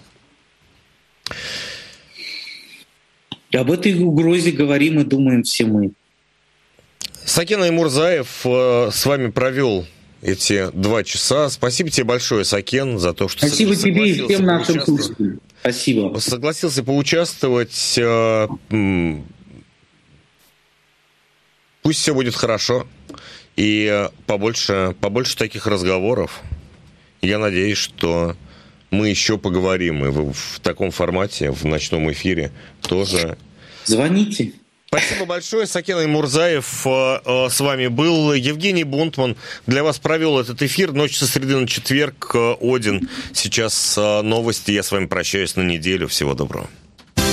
S2: Об этой угрозе говорим и думаем все мы.
S1: Сакен Аймурзаев с вами провел эти два часа. Спасибо тебе большое, Сакен, за то, что
S2: Спасибо тебе и всем нашим слушателям. Спасибо.
S1: Согласился поучаствовать. Пусть все будет хорошо, и побольше, побольше таких разговоров. Я надеюсь, что мы еще поговорим, и в таком формате, в ночном эфире тоже.
S2: Звоните.
S1: Спасибо большое. Сакен Аймурзаев с вами был. Евгений Бунтман для вас провел этот эфир. Ночь со среды на четверг. Один. Сейчас новости. Я с вами прощаюсь на неделю. Всего доброго.